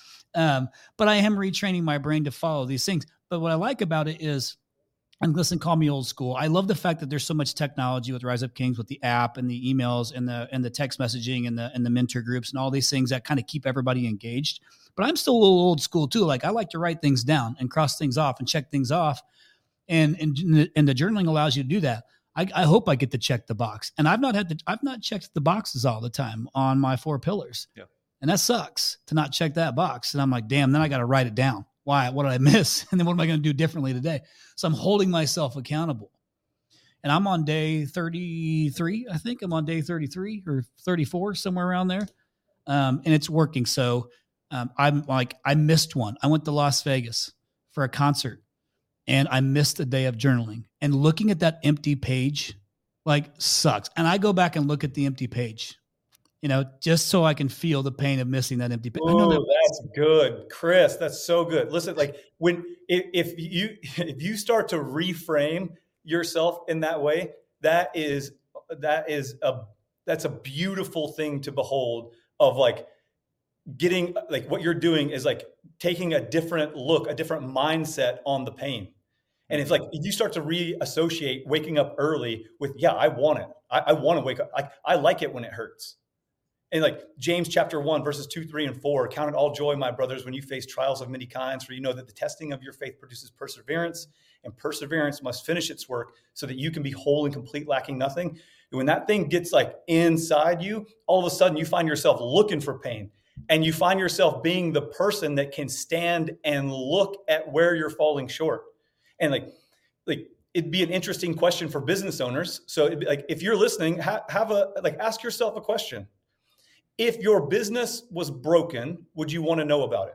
Um, but I am retraining my brain to follow these things. But what I like about it is, and listen, call me old school. I love the fact that there's so much technology with Rise Up Kings, with the app and the emails and the and the text messaging and the and the mentor groups and all these things that kind of keep everybody engaged. But I'm still a little old school too. Like I like to write things down and cross things off and check things off. And and, and the journaling allows you to do that. I, I hope I get to check the box. And I've not had to, I've not checked the boxes all the time on my four pillars. Yeah. And that sucks to not check that box. And I'm like, damn, then I got to write it down. Why? What did I miss? And then what am I going to do differently today? So I'm holding myself accountable. And I'm on day thirty-three. I think I'm on day thirty-three or thirty-four, somewhere around there. Um, and it's working. So um, I'm like, I missed one. I went to Las Vegas for a concert and I missed a day of journaling. And looking at that empty page, like sucks. And I go back and look at the empty page. You know, just so I can feel the pain of missing that empty page. Oh, that that's good, Chris. That's so good. Listen, like when if, if you if you start to reframe yourself in that way, that is that is a that's a beautiful thing to behold. Of like getting like what you're doing is like taking a different look, a different mindset on the pain. And it's like you start to reassociate waking up early with, yeah, I want it. I, I want to wake up. I, I like it when it hurts. And like James chapter one, verses two, three, and four, count it all joy, my brothers, when you face trials of many kinds, for you know that the testing of your faith produces perseverance, and perseverance must finish its work so that you can be whole and complete, lacking nothing. And when that thing gets like inside you, all of a sudden you find yourself looking for pain, and you find yourself being the person that can stand and look at where you're falling short. And like, like it'd be an interesting question for business owners. So it'd be like, if you're listening, ha- have a, like, ask yourself a question. If your business was broken, would you want to know about it?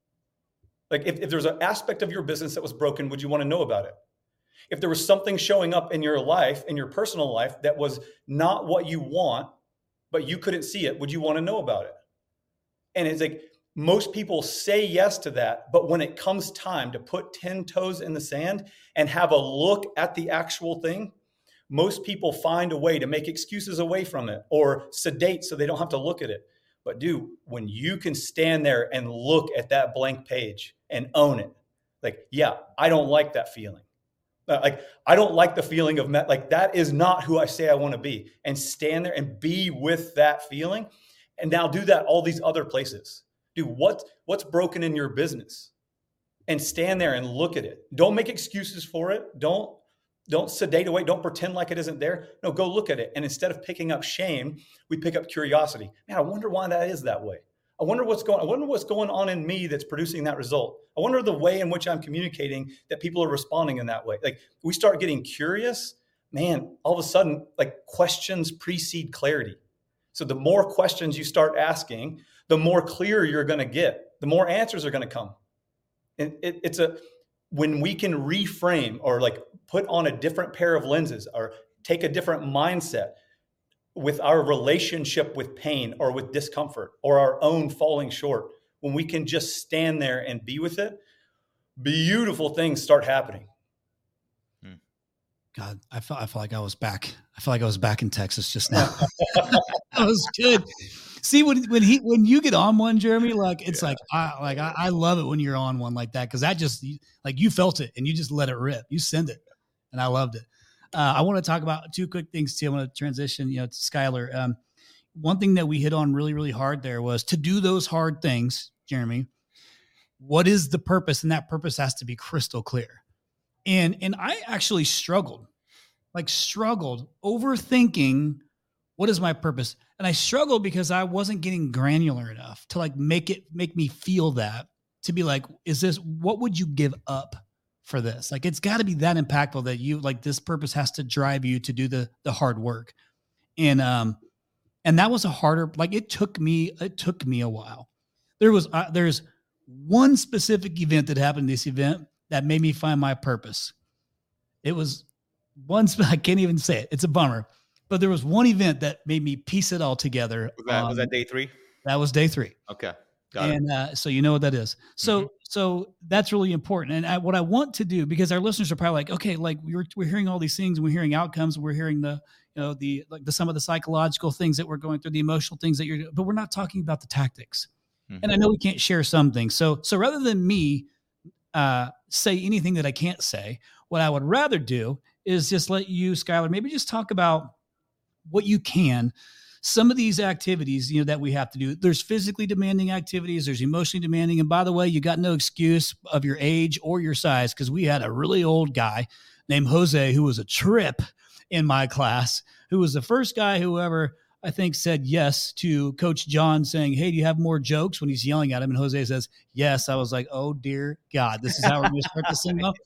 Like if, if there's an aspect of your business that was broken, would you want to know about it? If there was something showing up in your life, in your personal life, that was not what you want, but you couldn't see it, would you want to know about it? And it's like, most people say yes to that, but when it comes time to put ten toes in the sand and have a look at the actual thing, most people find a way to make excuses away from it or sedate so they don't have to look at it. But dude, when you can stand there and look at that blank page and own it, like, yeah, I don't like that feeling. Like, I don't like the feeling of, like, that is not who I say I want to be. And stand there and be with that feeling. And now do that all these other places. Dude, what, what's broken in your business? And stand there and look at it. Don't make excuses for it. Don't, don't sedate away. Don't pretend like it isn't there. No, go look at it. And instead of picking up shame, we pick up curiosity. Man, I wonder why that is that way. I wonder what's going, I wonder what's going on in me that's producing that result. I wonder the way in which I'm communicating that people are responding in that way. Like, we start getting curious, man, all of a sudden, like, questions precede clarity. So the more questions you start asking, the more clear you're going to get, the more answers are going to come. And it, it's a, when we can reframe or like put on a different pair of lenses or take a different mindset with our relationship with pain or with discomfort or our own falling short, when we can just stand there and be with it, beautiful things start happening. God, I felt I felt like I was back. I felt like I was back in Texas just now. That was good. See, when when he when you get on one, Jeremy, like it's yeah. like I like I, I love it when you're on one like that, because that just like you felt it and you just let it rip. You send it, and I loved it. Uh, I want to talk about two quick things too. I want to transition, you know, to Skylar. Um, one thing that we hit on really, really hard there was to do those hard things, Jeremy. what is the purpose? And that purpose has to be crystal clear. And, and I actually struggled, like struggled overthinking what is my purpose. And I struggled because I wasn't getting granular enough to like make it, make me feel that, to be like, is this, what would you give up for this? Like, it's got to be that impactful that you like, this purpose has to drive you to do the, the hard work. And, um, and that was a harder, like it took me, it took me a while. There was, uh, there's one specific event that happened in this event that made me find my purpose. It was one, I can't even say it. It's a bummer, but there was one event that made me piece it all together. Was that, um, was that day three? That was day three. Okay. Got and uh, so you know what that is. So mm-hmm. so that's really important. And I, what I want to do, because our listeners are probably like, okay, like we're we're hearing all these things, and we're hearing outcomes, we're hearing the you know the like the some of the psychological things that we're going through, the emotional things that you're doing, but we're not talking about the tactics. Mm-hmm. And I know we can't share some things. So so rather than me uh, say anything that I can't say, what I would rather do is just let you, Skylar, maybe just talk about what you can. Some of these activities, you know, that we have to do, there's physically demanding activities, there's emotionally demanding. And by the way, you got no excuse of your age or your size, because we had a really old guy named Jose who was a trip in my class, who was the first guy who ever, I think, said yes to Coach John saying, hey, do you have more jokes, when he's yelling at him? And Jose says, yes. I was like, oh, dear God, this is how we're going to start this thing up.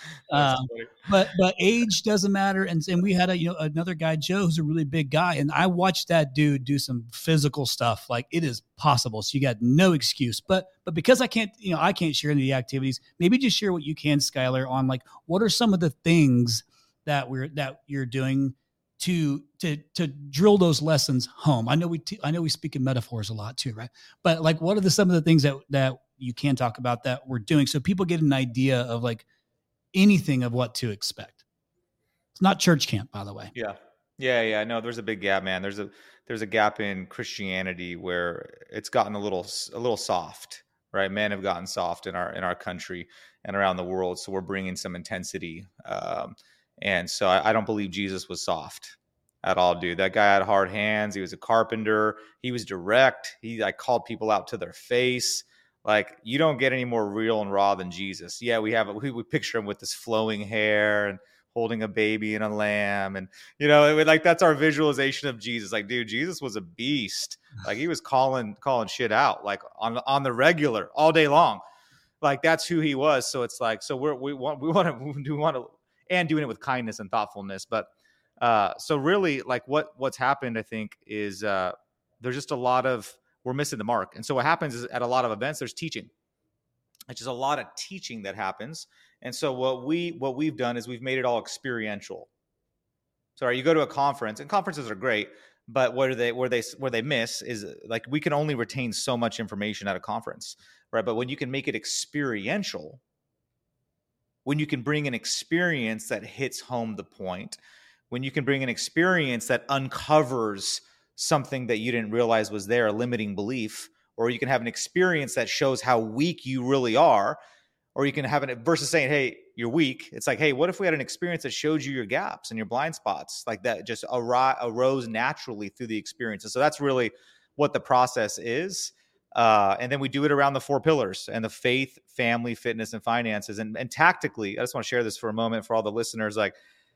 Um, but but age doesn't matter, and and we had a you know another guy, Joe, who's a really big guy, and I watched that dude do some physical stuff. Like, it is possible, so you got no excuse. But but because I can't you know I can't share any of the activities, maybe just share what you can, Skylar, on like what are some of the things that we're that you're doing to to to drill those lessons home. I know we t- I know we speak in metaphors a lot too, right? But like, what are the some of the things that that you can talk about that we're doing, so people get an idea of like anything of what to expect. It's not church camp, by the way. Yeah. Yeah. Yeah. No, there's a big gap, man. There's a, there's a gap in Christianity where it's gotten a little, a little soft, right? Men have gotten soft in our, in our country and around the world. So we're bringing some intensity. Um, and so I, I don't believe Jesus was soft at all, dude. That guy had hard hands. He was a carpenter. He was direct. He like called people out to their face. Like, you don't get any more real and raw than Jesus. Yeah, we have we, we picture him with this flowing hair and holding a baby and a lamb, and you know, it, like that's our visualization of Jesus. Like, dude, Jesus was a beast. Like, he was calling calling shit out, like on on the regular, all day long. Like, that's who he was. So it's like, so we're we want we want to we want to and doing it with kindness and thoughtfulness. But uh, so really, like what what's happened, I think, is uh, there's just a lot of we're missing the mark. And so what happens is at a lot of events, there's teaching. It's just a lot of teaching that happens. And so what we, what we've done is we've made it all experiential. So you go to a conference, and conferences are great, but where they, where they, where they miss is like, we can only retain so much information at a conference, right? But when you can make it experiential, when you can bring an experience that hits home the point, when you can bring an experience that uncovers something that you didn't realize was there, a limiting belief, or you can have an experience that shows how weak you really are, or you can have an versus saying, hey, you're weak. It's like, hey, what if we had an experience that showed you your gaps and your blind spots, like that just ar- arose naturally through the experience. And so that's really what the process is. Uh, and then we do it around the four pillars and the faith, family, fitness, and finances. And, and tactically, I just want to share this for a moment for all the listeners, like,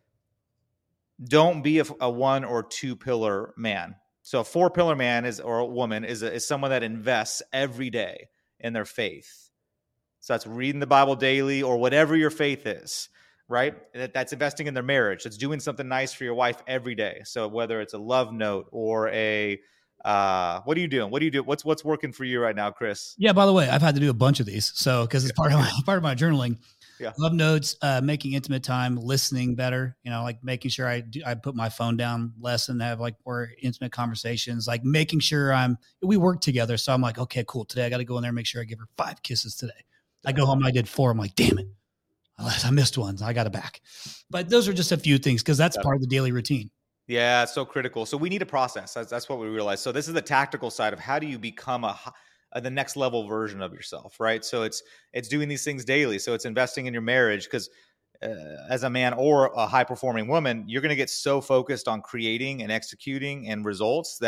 don't be a, a one or two pillar man. So a four pillar man is, or a woman is, a, is someone that invests every day in their faith. So that's reading the Bible daily or whatever your faith is, right? That, that's investing in their marriage. That's doing something nice for your wife every day. So whether it's a love note or a, uh, what are you doing? What do you do? What's, what's working for you right now, Chris? Yeah. By the way, I've had to do a bunch of these. So, cause it's part of my, part of my journaling. Yeah. Love notes, uh, making intimate time, listening better, you know, like making sure I do, I put my phone down less and have like more intimate conversations, like making sure I'm, we work together. So I'm like, okay, cool. Today I got to go in there and make sure I give her five kisses today. I go home, I did four. I'm like, damn it. I missed one. I got it back. But those are just a few things, because that's part of the daily routine. Yeah, it's so critical. So we need a process. That's, that's what we realize. So this is the tactical side of how do you become a the next level version of yourself, right? So it's it's doing these things daily. So it's investing in your marriage, because uh, as a man or a high performing woman, you're going to get so focused on creating and executing and results that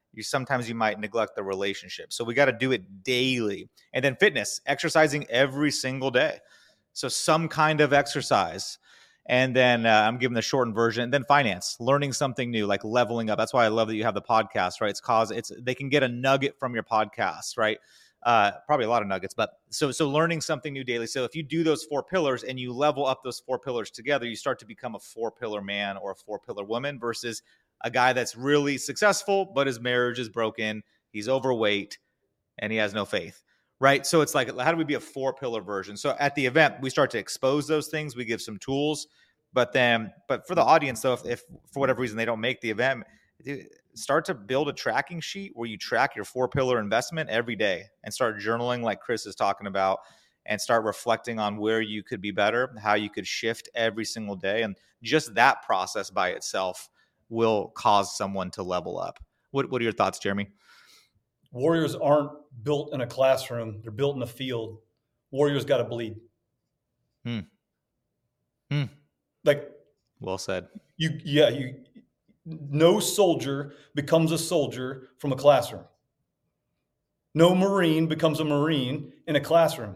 you sometimes you might neglect the relationship. So we got to do it daily. And then fitness, exercising every single day. So some kind of exercise. And then uh, I'm giving the shortened version. And then finance, learning something new, like leveling up. That's why I love that you have the podcast, right? It's cause it's they can get a nugget from your podcast, right? Uh, probably a lot of nuggets, but so so learning something new daily. So if you do those four pillars and you level up those four pillars together, you start to become a four pillar man or a four pillar woman versus a guy that's really successful, but his marriage is broken, he's overweight, and he has no faith, right? So it's like, how do we be a four pillar version? So at the event, we start to expose those things. We give some tools, but then, but for the audience, though, if, if for whatever reason they don't make the event, start to build a tracking sheet where you track your four pillar investment every day and start journaling like Chris is talking about, and start reflecting on where you could be better, how you could shift every single day. And just that process by itself will cause someone to level up. What What are your thoughts, Jeremy? Warriors aren't built in a classroom. They're built in a field. Warriors got to bleed. Hmm. Hmm. Like, well said. You, yeah, you, no soldier becomes a soldier from a classroom. No Marine becomes a Marine in a classroom.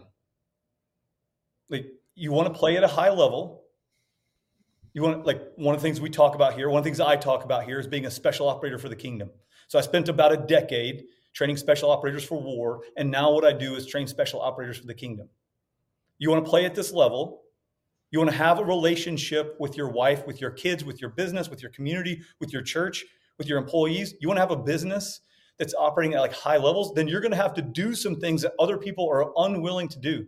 Like, you want to play at a high level. You want, like, one of the things we talk about here, one of the things I talk about here is being a special operator for the kingdom. So I spent about a decade training special operators for war, and now what I do is train special operators for the kingdom. You want to play at this level. You want to have a relationship with your wife, with your kids, with your business, with your community, with your church, with your employees. You want to have a business that's operating at like high levels, then you're going to have to do some things that other people are unwilling to do.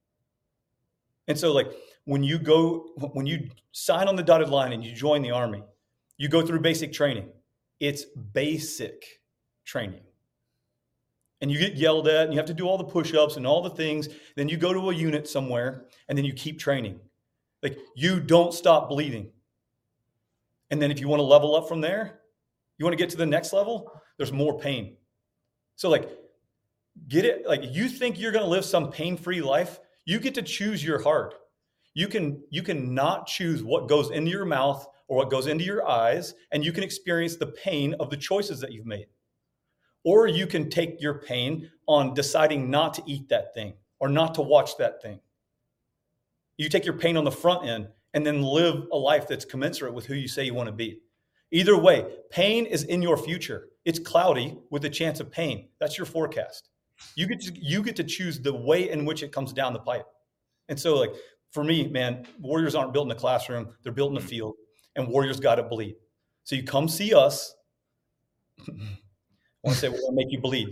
And so, like, when you go, when you sign on the dotted line and you join the Army, you go through basic training. It's basic training. And you get yelled at and you have to do all the push-ups and all the things. Then you go to a unit somewhere and then you keep training. Like, you don't stop bleeding. And then if you want to level up from there, you want to get to the next level, there's more pain. So, like, get it, like, you think you're going to live some pain-free life, you get to choose your heart. You can, you can not choose what goes into your mouth or what goes into your eyes, and you can experience the pain of the choices that you've made. Or you can take your pain on deciding not to eat that thing or not to watch that thing. You take your pain on the front end and then live a life that's commensurate with who you say you want to be. Either way, pain is in your future. It's cloudy with a chance of pain. That's your forecast. You get to, you get to choose the way in which it comes down the pipe. And so, like, for me, man, warriors aren't built in a classroom. They're built in a field, and warriors got to bleed. So you come see us. I want to say we're going to make you bleed.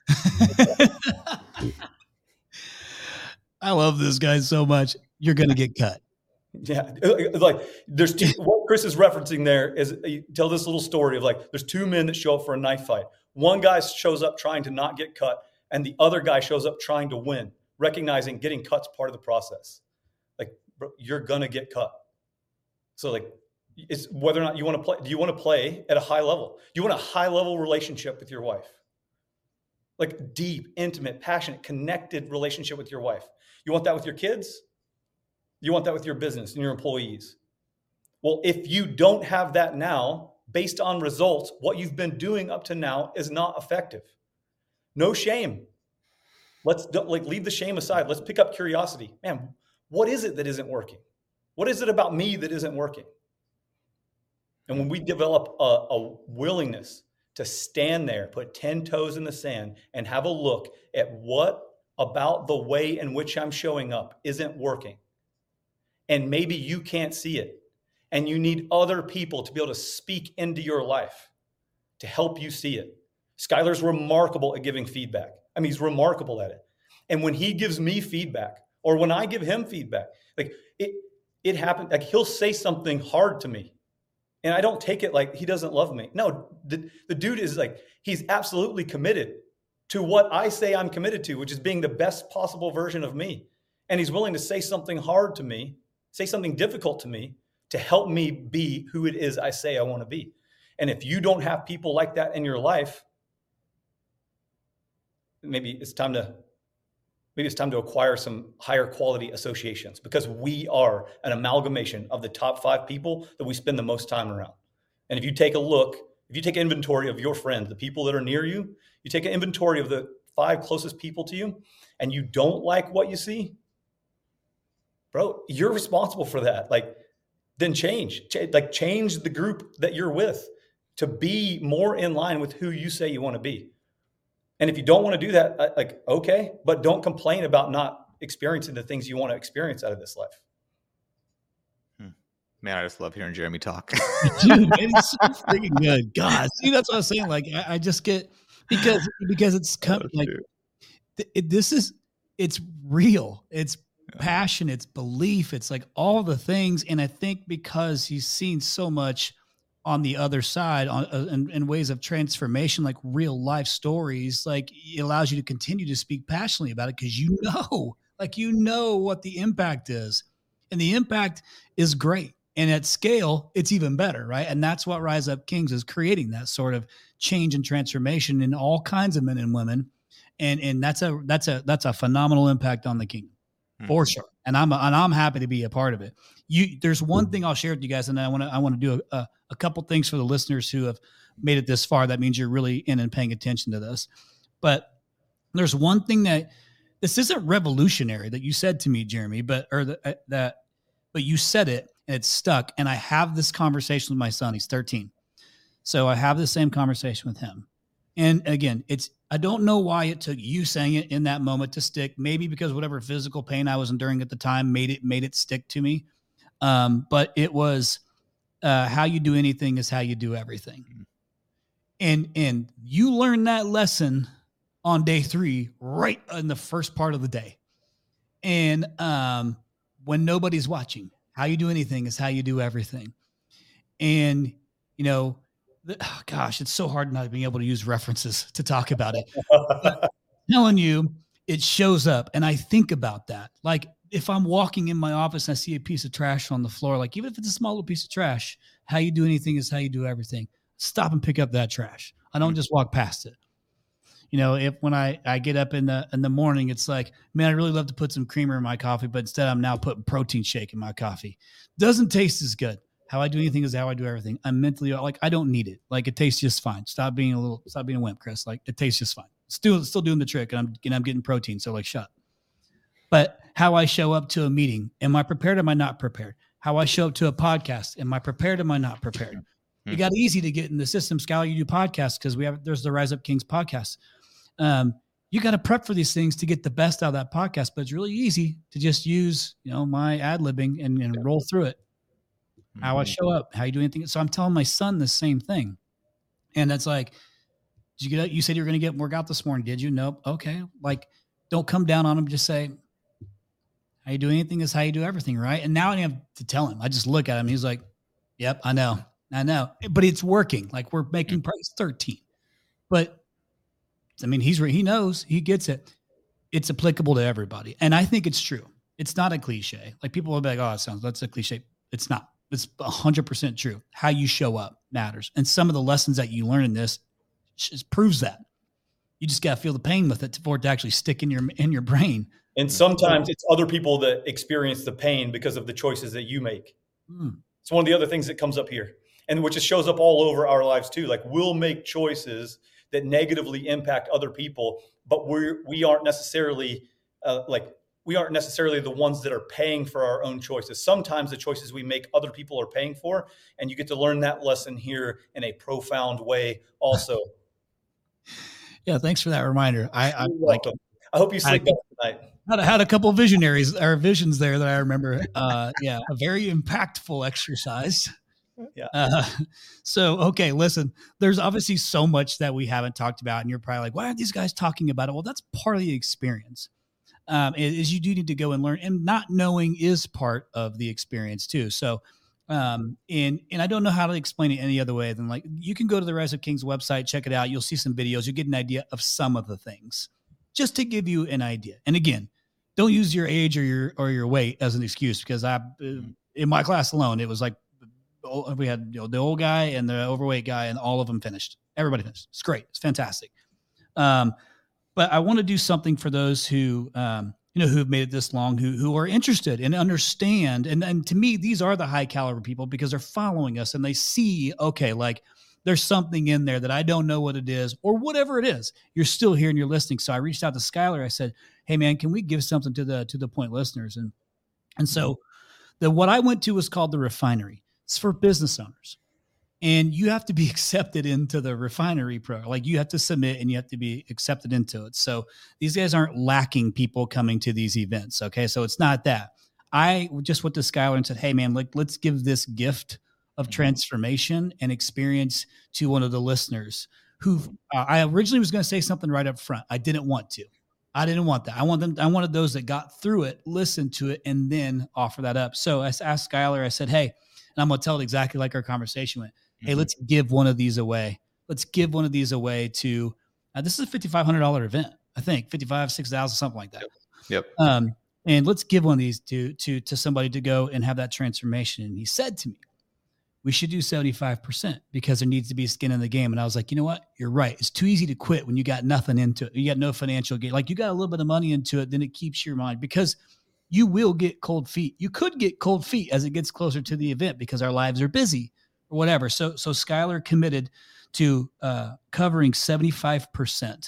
I love this guy so much. You're going to get cut. Yeah. Like, there's two, what Chris is referencing there is, you tell this little story of, like, there's two men that show up for a knife fight. One guy shows up trying to not get cut, and the other guy shows up trying to win, recognizing getting cut's part of the process. Like, bro, you're going to get cut. So, like, it's whether or not you want to play. Do you want to play at a high level? Do you want a high level relationship with your wife? Like, deep, intimate, passionate, connected relationship with your wife. You want that with your kids? You want that with your business and your employees? Well, if you don't have that now, based on results, what you've been doing up to now is not effective. No shame. Let's like leave the shame aside. Let's pick up curiosity. Man, what is it that isn't working? What is it about me that isn't working? And when we develop a, a willingness to stand there, put ten toes in the sand, and have a look at what about the way in which I'm showing up isn't working, and maybe you can't see it, and you need other people to be able to speak into your life to help you see it. Skylar's remarkable at giving feedback. I mean, he's remarkable at it. And when he gives me feedback, or when I give him feedback, like it, it happened, like he'll say something hard to me, and I don't take it like he doesn't love me. No, the, the dude is like, he's absolutely committed to what I say I'm committed to, which is being the best possible version of me. And he's willing to say something hard to me, say something difficult to me to help me be who it is I say I want to be. And if you don't have people like that in your life, maybe it's time to maybe it's time to acquire some higher quality associations, because we are an amalgamation of the top five people that we spend the most time around. And if you take a look if you take inventory of your friends, the people that are near you, you take an inventory of the five closest people to you, and you don't like what you see, bro, you're responsible for that. Like, then change, Ch- like change the group that you're with to be more in line with who you say you want to be. And if you don't want to do that, like, okay, but don't complain about not experiencing the things you want to experience out of this life. Man, I just love hearing Jeremy talk. Dude, it's so freaking good. God, see, that's what I was saying. Like, I, I just get because because it's come, Oh, like th- it, this is it's real. It's passion. It's belief. It's like all the things. And I think because he's seen so much on the other side, on uh, in, in ways of transformation, like real life stories, like it allows you to continue to speak passionately about it because you know, like you know what the impact is, and the impact is great. And at scale, it's even better, right? And that's what Rise Up Kings is creating, that sort of change and transformation in all kinds of men and women. And and that's a that's a that's a phenomenal impact on the kingdom, mm-hmm. for sure. And I'm and I'm happy to be a part of it. You there's one thing I'll share with you guys, and I want to I want to do a, a, a couple things for the listeners who have made it this far. That means you're really in and paying attention to this. But there's one thing that this isn't revolutionary that you said to me, Jeremy, but or the, that but you said it. And it's stuck. And I have this conversation with my son. He's thirteen. So I have the same conversation with him. And again, it's, I don't know why it took you saying it in that moment to stick. Maybe because whatever physical pain I was enduring at the time made it, made it stick to me. Um, but it was uh, how you do anything is how you do everything. And, and you learned that lesson on day three, right in the first part of the day. And um, when nobody's watching, how you do anything is how you do everything. And, you know, the, oh gosh, it's so hard not being able to use references to talk about it. But telling you, it shows up. And I think about that. Like if I'm walking in my office and I see a piece of trash on the floor, like even if it's a small little piece of trash, how you do anything is how you do everything. Stop and pick up that trash. I don't just walk past it. You know, if when I, I get up in the in the morning, it's like, man, I really love to put some creamer in my coffee, but instead I'm now putting protein shake in my coffee. Doesn't taste as good. How I do anything is how I do everything. I'm mentally like, I don't need it. Like it tastes just fine. Stop being a little, stop being a wimp, Chris. Like it tastes just fine. Still, still doing the trick, and I'm and I'm getting protein. So like, shut. But how I show up to a meeting, am I prepared? Am I not prepared? How I show up to a podcast, am I prepared? Am I not prepared? Mm-hmm. It got easy to get in the system. Scal, you do podcasts because we have there's the Rise Up Kings podcast. Um, you got to prep for these things to get the best out of that podcast, but it's really easy to just use, you know, my ad libbing and, and roll through it. Mm-hmm. How I show up, how you do anything. So I'm telling my son the same thing. And that's like, did you get, you said you were going to get work out this morning. Did you? Nope. Okay. Like, don't come down on him. Just say, how you do anything is how you do everything. Right. And now I don't have to tell him. I just look at him. He's like, yep, I know. I know, but it's working. Like we're making price thirteen, but I mean, he's, he knows, he gets it. It's applicable to everybody. And I think it's true. It's not a cliche. Like people will be like, oh, it sounds, that's a cliche. It's not. It's a hundred percent true. How you show up matters. And some of the lessons that you learn in this just proves that. You just got to feel the pain with it for it to actually stick in your, in your brain. And sometimes it's other people that experience the pain because of the choices that you make. Mm. It's one of the other things that comes up here, and which just shows up all over our lives too. Like we'll make choices that negatively impact other people, but we're, we aren't necessarily uh, like, we aren't necessarily the ones that are paying for our own choices. Sometimes the choices we make, other people are paying for, and you get to learn that lesson here in a profound way also. Yeah. Thanks for that reminder. I, I like, I hope you sleep better tonight. I had a couple of visionaries or visions there that I remember. Uh, yeah. A very impactful exercise. Yeah. Uh, so, okay, listen, there's obviously so much that we haven't talked about, and you're probably like, why aren't these guys talking about it? Well, that's part of the experience. Um, is you do need to go and learn, and not knowing is part of the experience too. So, um, and, and I don't know how to explain it any other way than like, you can go to the Rise Up Kings website, check it out. You'll see some videos. You'll get an idea of some of the things just to give you an idea. And again, don't use your age or your, or your weight as an excuse, because I, in my class alone, it was like, we had, you know, the old guy and the overweight guy, and all of them finished. Everybody finished. It's great. It's fantastic. Um, but I want to do something for those who, um, you know, who've made it this long, who, who are interested and understand. And, and to me, these are the high caliber people because they're following us and they see, okay, like there's something in there that I don't know what it is or whatever it is. You're still here and you're listening. So I reached out to Skylar. I said, hey man, can we give something to the, to the Point listeners? And, and so the, what I went to was called the Refinery. It's for business owners. And you have to be accepted into the Refinery program. Like you have to submit and you have to be accepted into it. So these guys aren't lacking people coming to these events. Okay. So it's not that. I just went to Skylar and said, hey man, like let's give this gift of transformation and experience to one of the listeners who uh, I originally was going to say something right up front. I didn't want to. I didn't want that. I want them. I wanted those that got through it, listened to it, and then offer that up. So I asked Skylar, I said, hey, and I'm going to tell it exactly like our conversation went. Hey, mm-hmm. let's give one of these away. Let's give one of these away to, uh, this is a fifty-five hundred dollars event, I think, fifty-five, six thousand, something like that. Yep. yep. Um, and let's give one of these to, to, to somebody to go and have that transformation. And he said to me, we should do seventy-five percent because there needs to be skin in the game. And I was like, you know what? You're right. It's too easy to quit when you got nothing into it. You got no financial gain. Like you got a little bit of money into it, then it keeps your mind because you will get cold feet. You could get cold feet as it gets closer to the event because our lives are busy or whatever. So, so Skylar committed to uh, covering seventy-five percent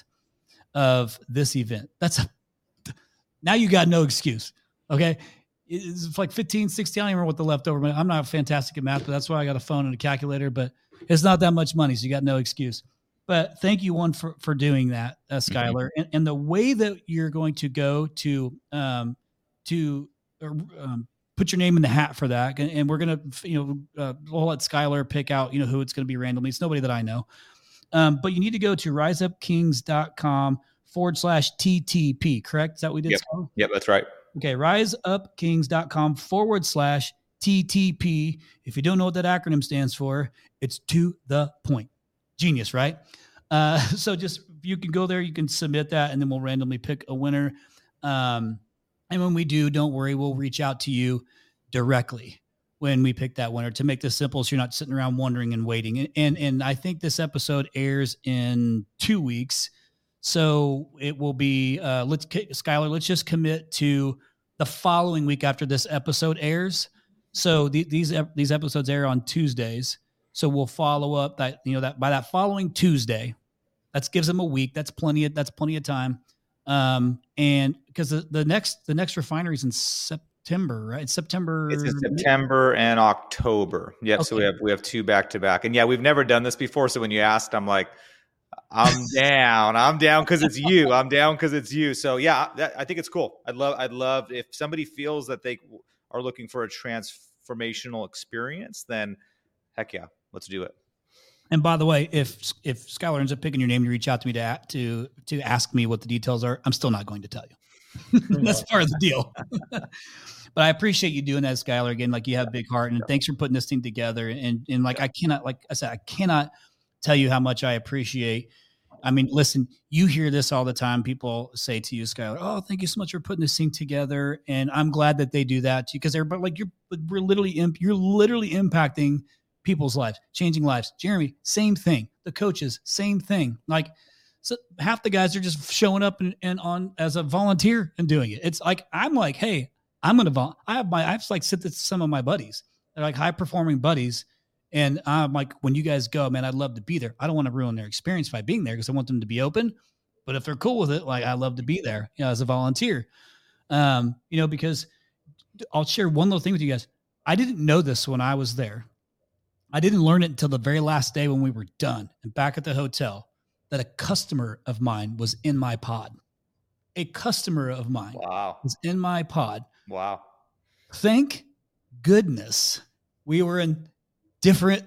of this event. That's a, now you got no excuse. Okay. It's like fifteen, sixteen. I don't even remember what the leftover money. I'm not fantastic at math, but that's why I got a phone and a calculator, but it's not that much money. So you got no excuse, but thank you one for, for doing that, uh, Skylar. Mm-hmm. And, and the way that you're going to go to, um, to, um, put your name in the hat for that. And, and we're going to, you know, uh, we'll let Skylar pick out, you know, who it's going to be randomly. It's nobody that I know. Um, but you need to go to riseupkings.com forward slash TTP, correct? Is that what we did? Yep. Skylar? Yep, that's right. Okay, riseupkings.com forward slash T T P. If you don't know what that acronym stands for, it's to the point. Genius, right? Uh, so just, you can go there, you can submit that, and then we'll randomly pick a winner. Um, and when we do, don't worry, we'll reach out to you directly when we pick that winner to make this simple so you're not sitting around wondering and waiting. And, and, and I think this episode airs in two weeks. So it will be, uh, let's, Skylar, let's just commit to the following week after this episode airs. So the, these, these episodes air on Tuesdays. So we'll follow up that, you know, that by that following Tuesday, that gives them a week. That's plenty of, that's plenty of time. Um, and because the, the next, the next refinery is in September, right? It's September. It's in September and October. Yep. Okay. So we have, we have two back to back, and yeah, we've never done this before. So when you asked, I'm like, I'm down. I'm down because it's you. I'm down because it's you. So yeah, that, I think it's cool. I'd love. I'd love if somebody feels that they are looking for a transformational experience. Then, heck yeah, let's do it. And by the way, if if Skylar ends up picking your name to reach out to me to to to ask me what the details are, I'm still not going to tell you. That's part of the deal. But I appreciate you doing that, Skylar. Again, like you have a big heart, and thanks for putting this thing together. And and like I cannot, like I said, I cannot tell you how much I appreciate. I mean, listen, you hear this all the time. People say to you, Skylar, oh, thank you so much for putting this thing together. And I'm glad that they do that too, because they're like, you're, we're literally, imp- you're literally impacting people's lives, changing lives. Jeremy, same thing. The coaches, same thing. Like, so half the guys are just showing up and, and on as a volunteer and doing it. It's like, I'm like, hey, I'm going to, vol- I have my, I have like sit with some of my buddies. They're like high performing buddies. And I'm like, when you guys go, man, I'd love to be there. I don't want to ruin their experience by being there because I want them to be open. But if they're cool with it, like I love to be there, you know, as a volunteer. Um, you know, because I'll share one little thing with you guys. I didn't know this when I was there. I didn't learn it until the very last day when we were done and back at the hotel that a customer of mine was in my pod. A customer of mine wow. was in my pod. Wow. Thank goodness we were in different.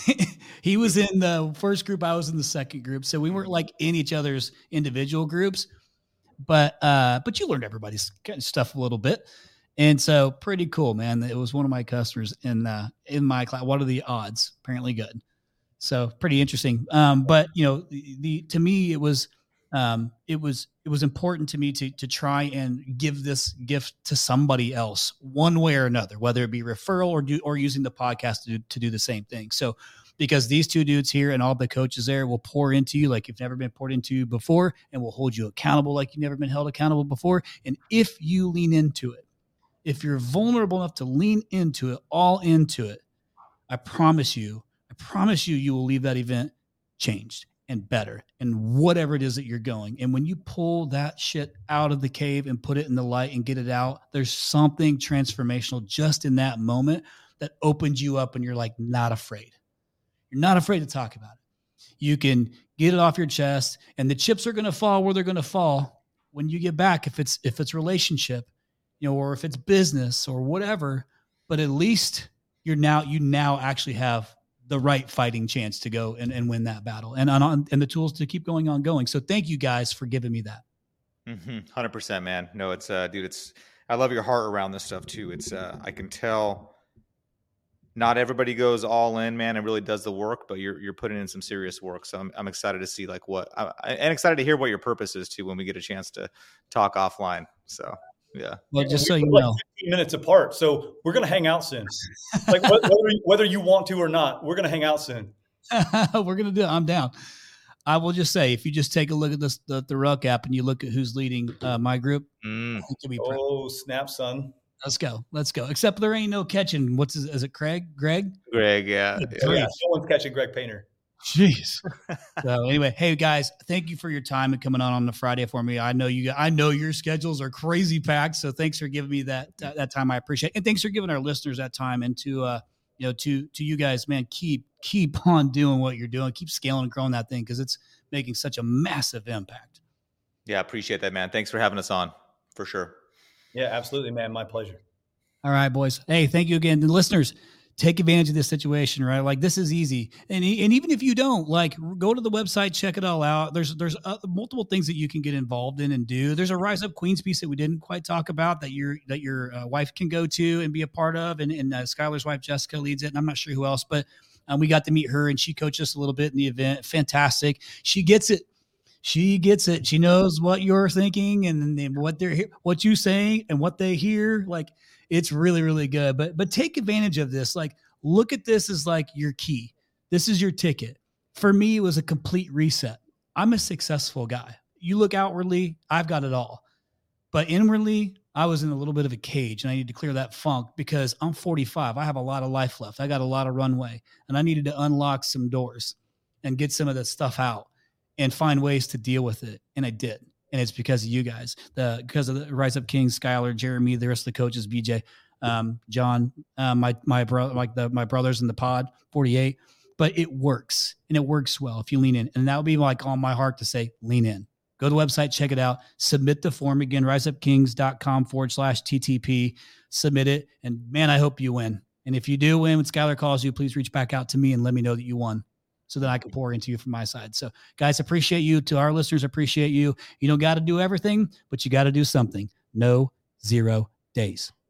He was in the first group. I was in the second group. So we weren't like in each other's individual groups, but, uh, but you learned everybody's kind of stuff a little bit. And so pretty cool, man. It was one of my customers in, uh, in my class. What are the odds? Apparently good. So pretty interesting. Um, but you know, the, the, to me, it was, um, it was, it was important to me to, to try and give this gift to somebody else one way or another, whether it be referral or do, or using the podcast to do, to do the same thing. So, because these two dudes here and all the coaches there will pour into you like you've never been poured into before, and will hold you accountable like you've never been held accountable before. And if you lean into it, if you're vulnerable enough to lean into it, all into it, I promise you, I promise you, you will leave that event changed and better and whatever it is that you're going. And when you pull that shit out of the cave and put it in the light and get it out, there's something transformational just in that moment that opens you up and you're like, not afraid. You're not afraid to talk about it. You can get it off your chest, and the chips are going to fall where they're going to fall when you get back. If it's, if it's relationship, you know, or if it's business or whatever, but at least you're now, you now actually have the right fighting chance to go and, and win that battle and on, and the tools to keep going on going. So thank you guys for giving me that. Mm-hmm. one hundred percent, man. No, it's, uh, dude, it's, I love your heart around this stuff too. It's, uh, I can tell not everybody goes all in, man, and really does the work, but you're, you're putting in some serious work. So I'm, I'm excited to see like what, I, and excited to hear what your purpose is too, when we get a chance to talk offline. So yeah. Well, just so you like know, fifteen minutes apart. So we're going to hang out soon. Like whether, whether you want to or not, we're going to hang out soon. we're going to do it. I'm down. I will just say, if you just take a look at this, the, the Ruck app and you look at who's leading uh, my group, Mm. be oh, snap, son. Let's go. Let's go. Except there ain't no catching. What's his, is it Craig? Greg? Greg. Yeah. Yeah, yeah. no one's catching Greg Painter. Jeez. So anyway, hey guys, thank you for your time and coming on on the Friday for me. I know you, I know your schedules are crazy packed. So thanks for giving me that, uh, that time. I appreciate it. And thanks for giving our listeners that time. And to, uh, you know, to, to you guys, man, keep, keep on doing what you're doing. Keep scaling and growing that thing, because it's making such a massive impact. Yeah. Appreciate that, man. Thanks for having us on, for sure. Yeah, absolutely, man. My pleasure. All right, boys. Hey, thank you again. The listeners, take advantage of this situation, right? Like, this is easy. And, and even if you don't, like, go to the website, check it all out. There's, there's uh, multiple things that you can get involved in and do. There's a Rise Up Queens piece that we didn't quite talk about that your, that your uh, wife can go to and be a part of. And, and uh, Skylar's wife, Jessica, leads it. And I'm not sure who else, but um, we got to meet her and she coached us a little bit in the event. Fantastic. She gets it. She gets it. She knows what you're thinking and, and what they're, what you saying and what they hear. Like, it's really, really good, but, but take advantage of this. Like, look at this as like your key. This is your ticket. For me, it was a complete reset. I'm a successful guy. You look outwardly, I've got it all, but inwardly I was in a little bit of a cage and I need to clear that funk because I'm forty-five. I have a lot of life left. I got a lot of runway and I needed to unlock some doors and get some of that stuff out and find ways to deal with it. And I did. And it's because of you guys, the, because of the Rise Up Kings, Skylar, Jeremy, the rest of the coaches, B J, um, John, um, my, my brother, like the, my brothers in the pod, forty-eight, but it works and it works well if you lean in. And that would be like on my heart to say, lean in, go to the website, check it out, submit the form again, riseupkings.com forward slash TTP, submit it. And man, I hope you win. And if you do win, when Skylar calls you, please reach back out to me and let me know that you won, so that I can pour into you from my side. So guys, appreciate you. To our listeners, appreciate you. You don't got to do everything, but you got to do something. No zero days.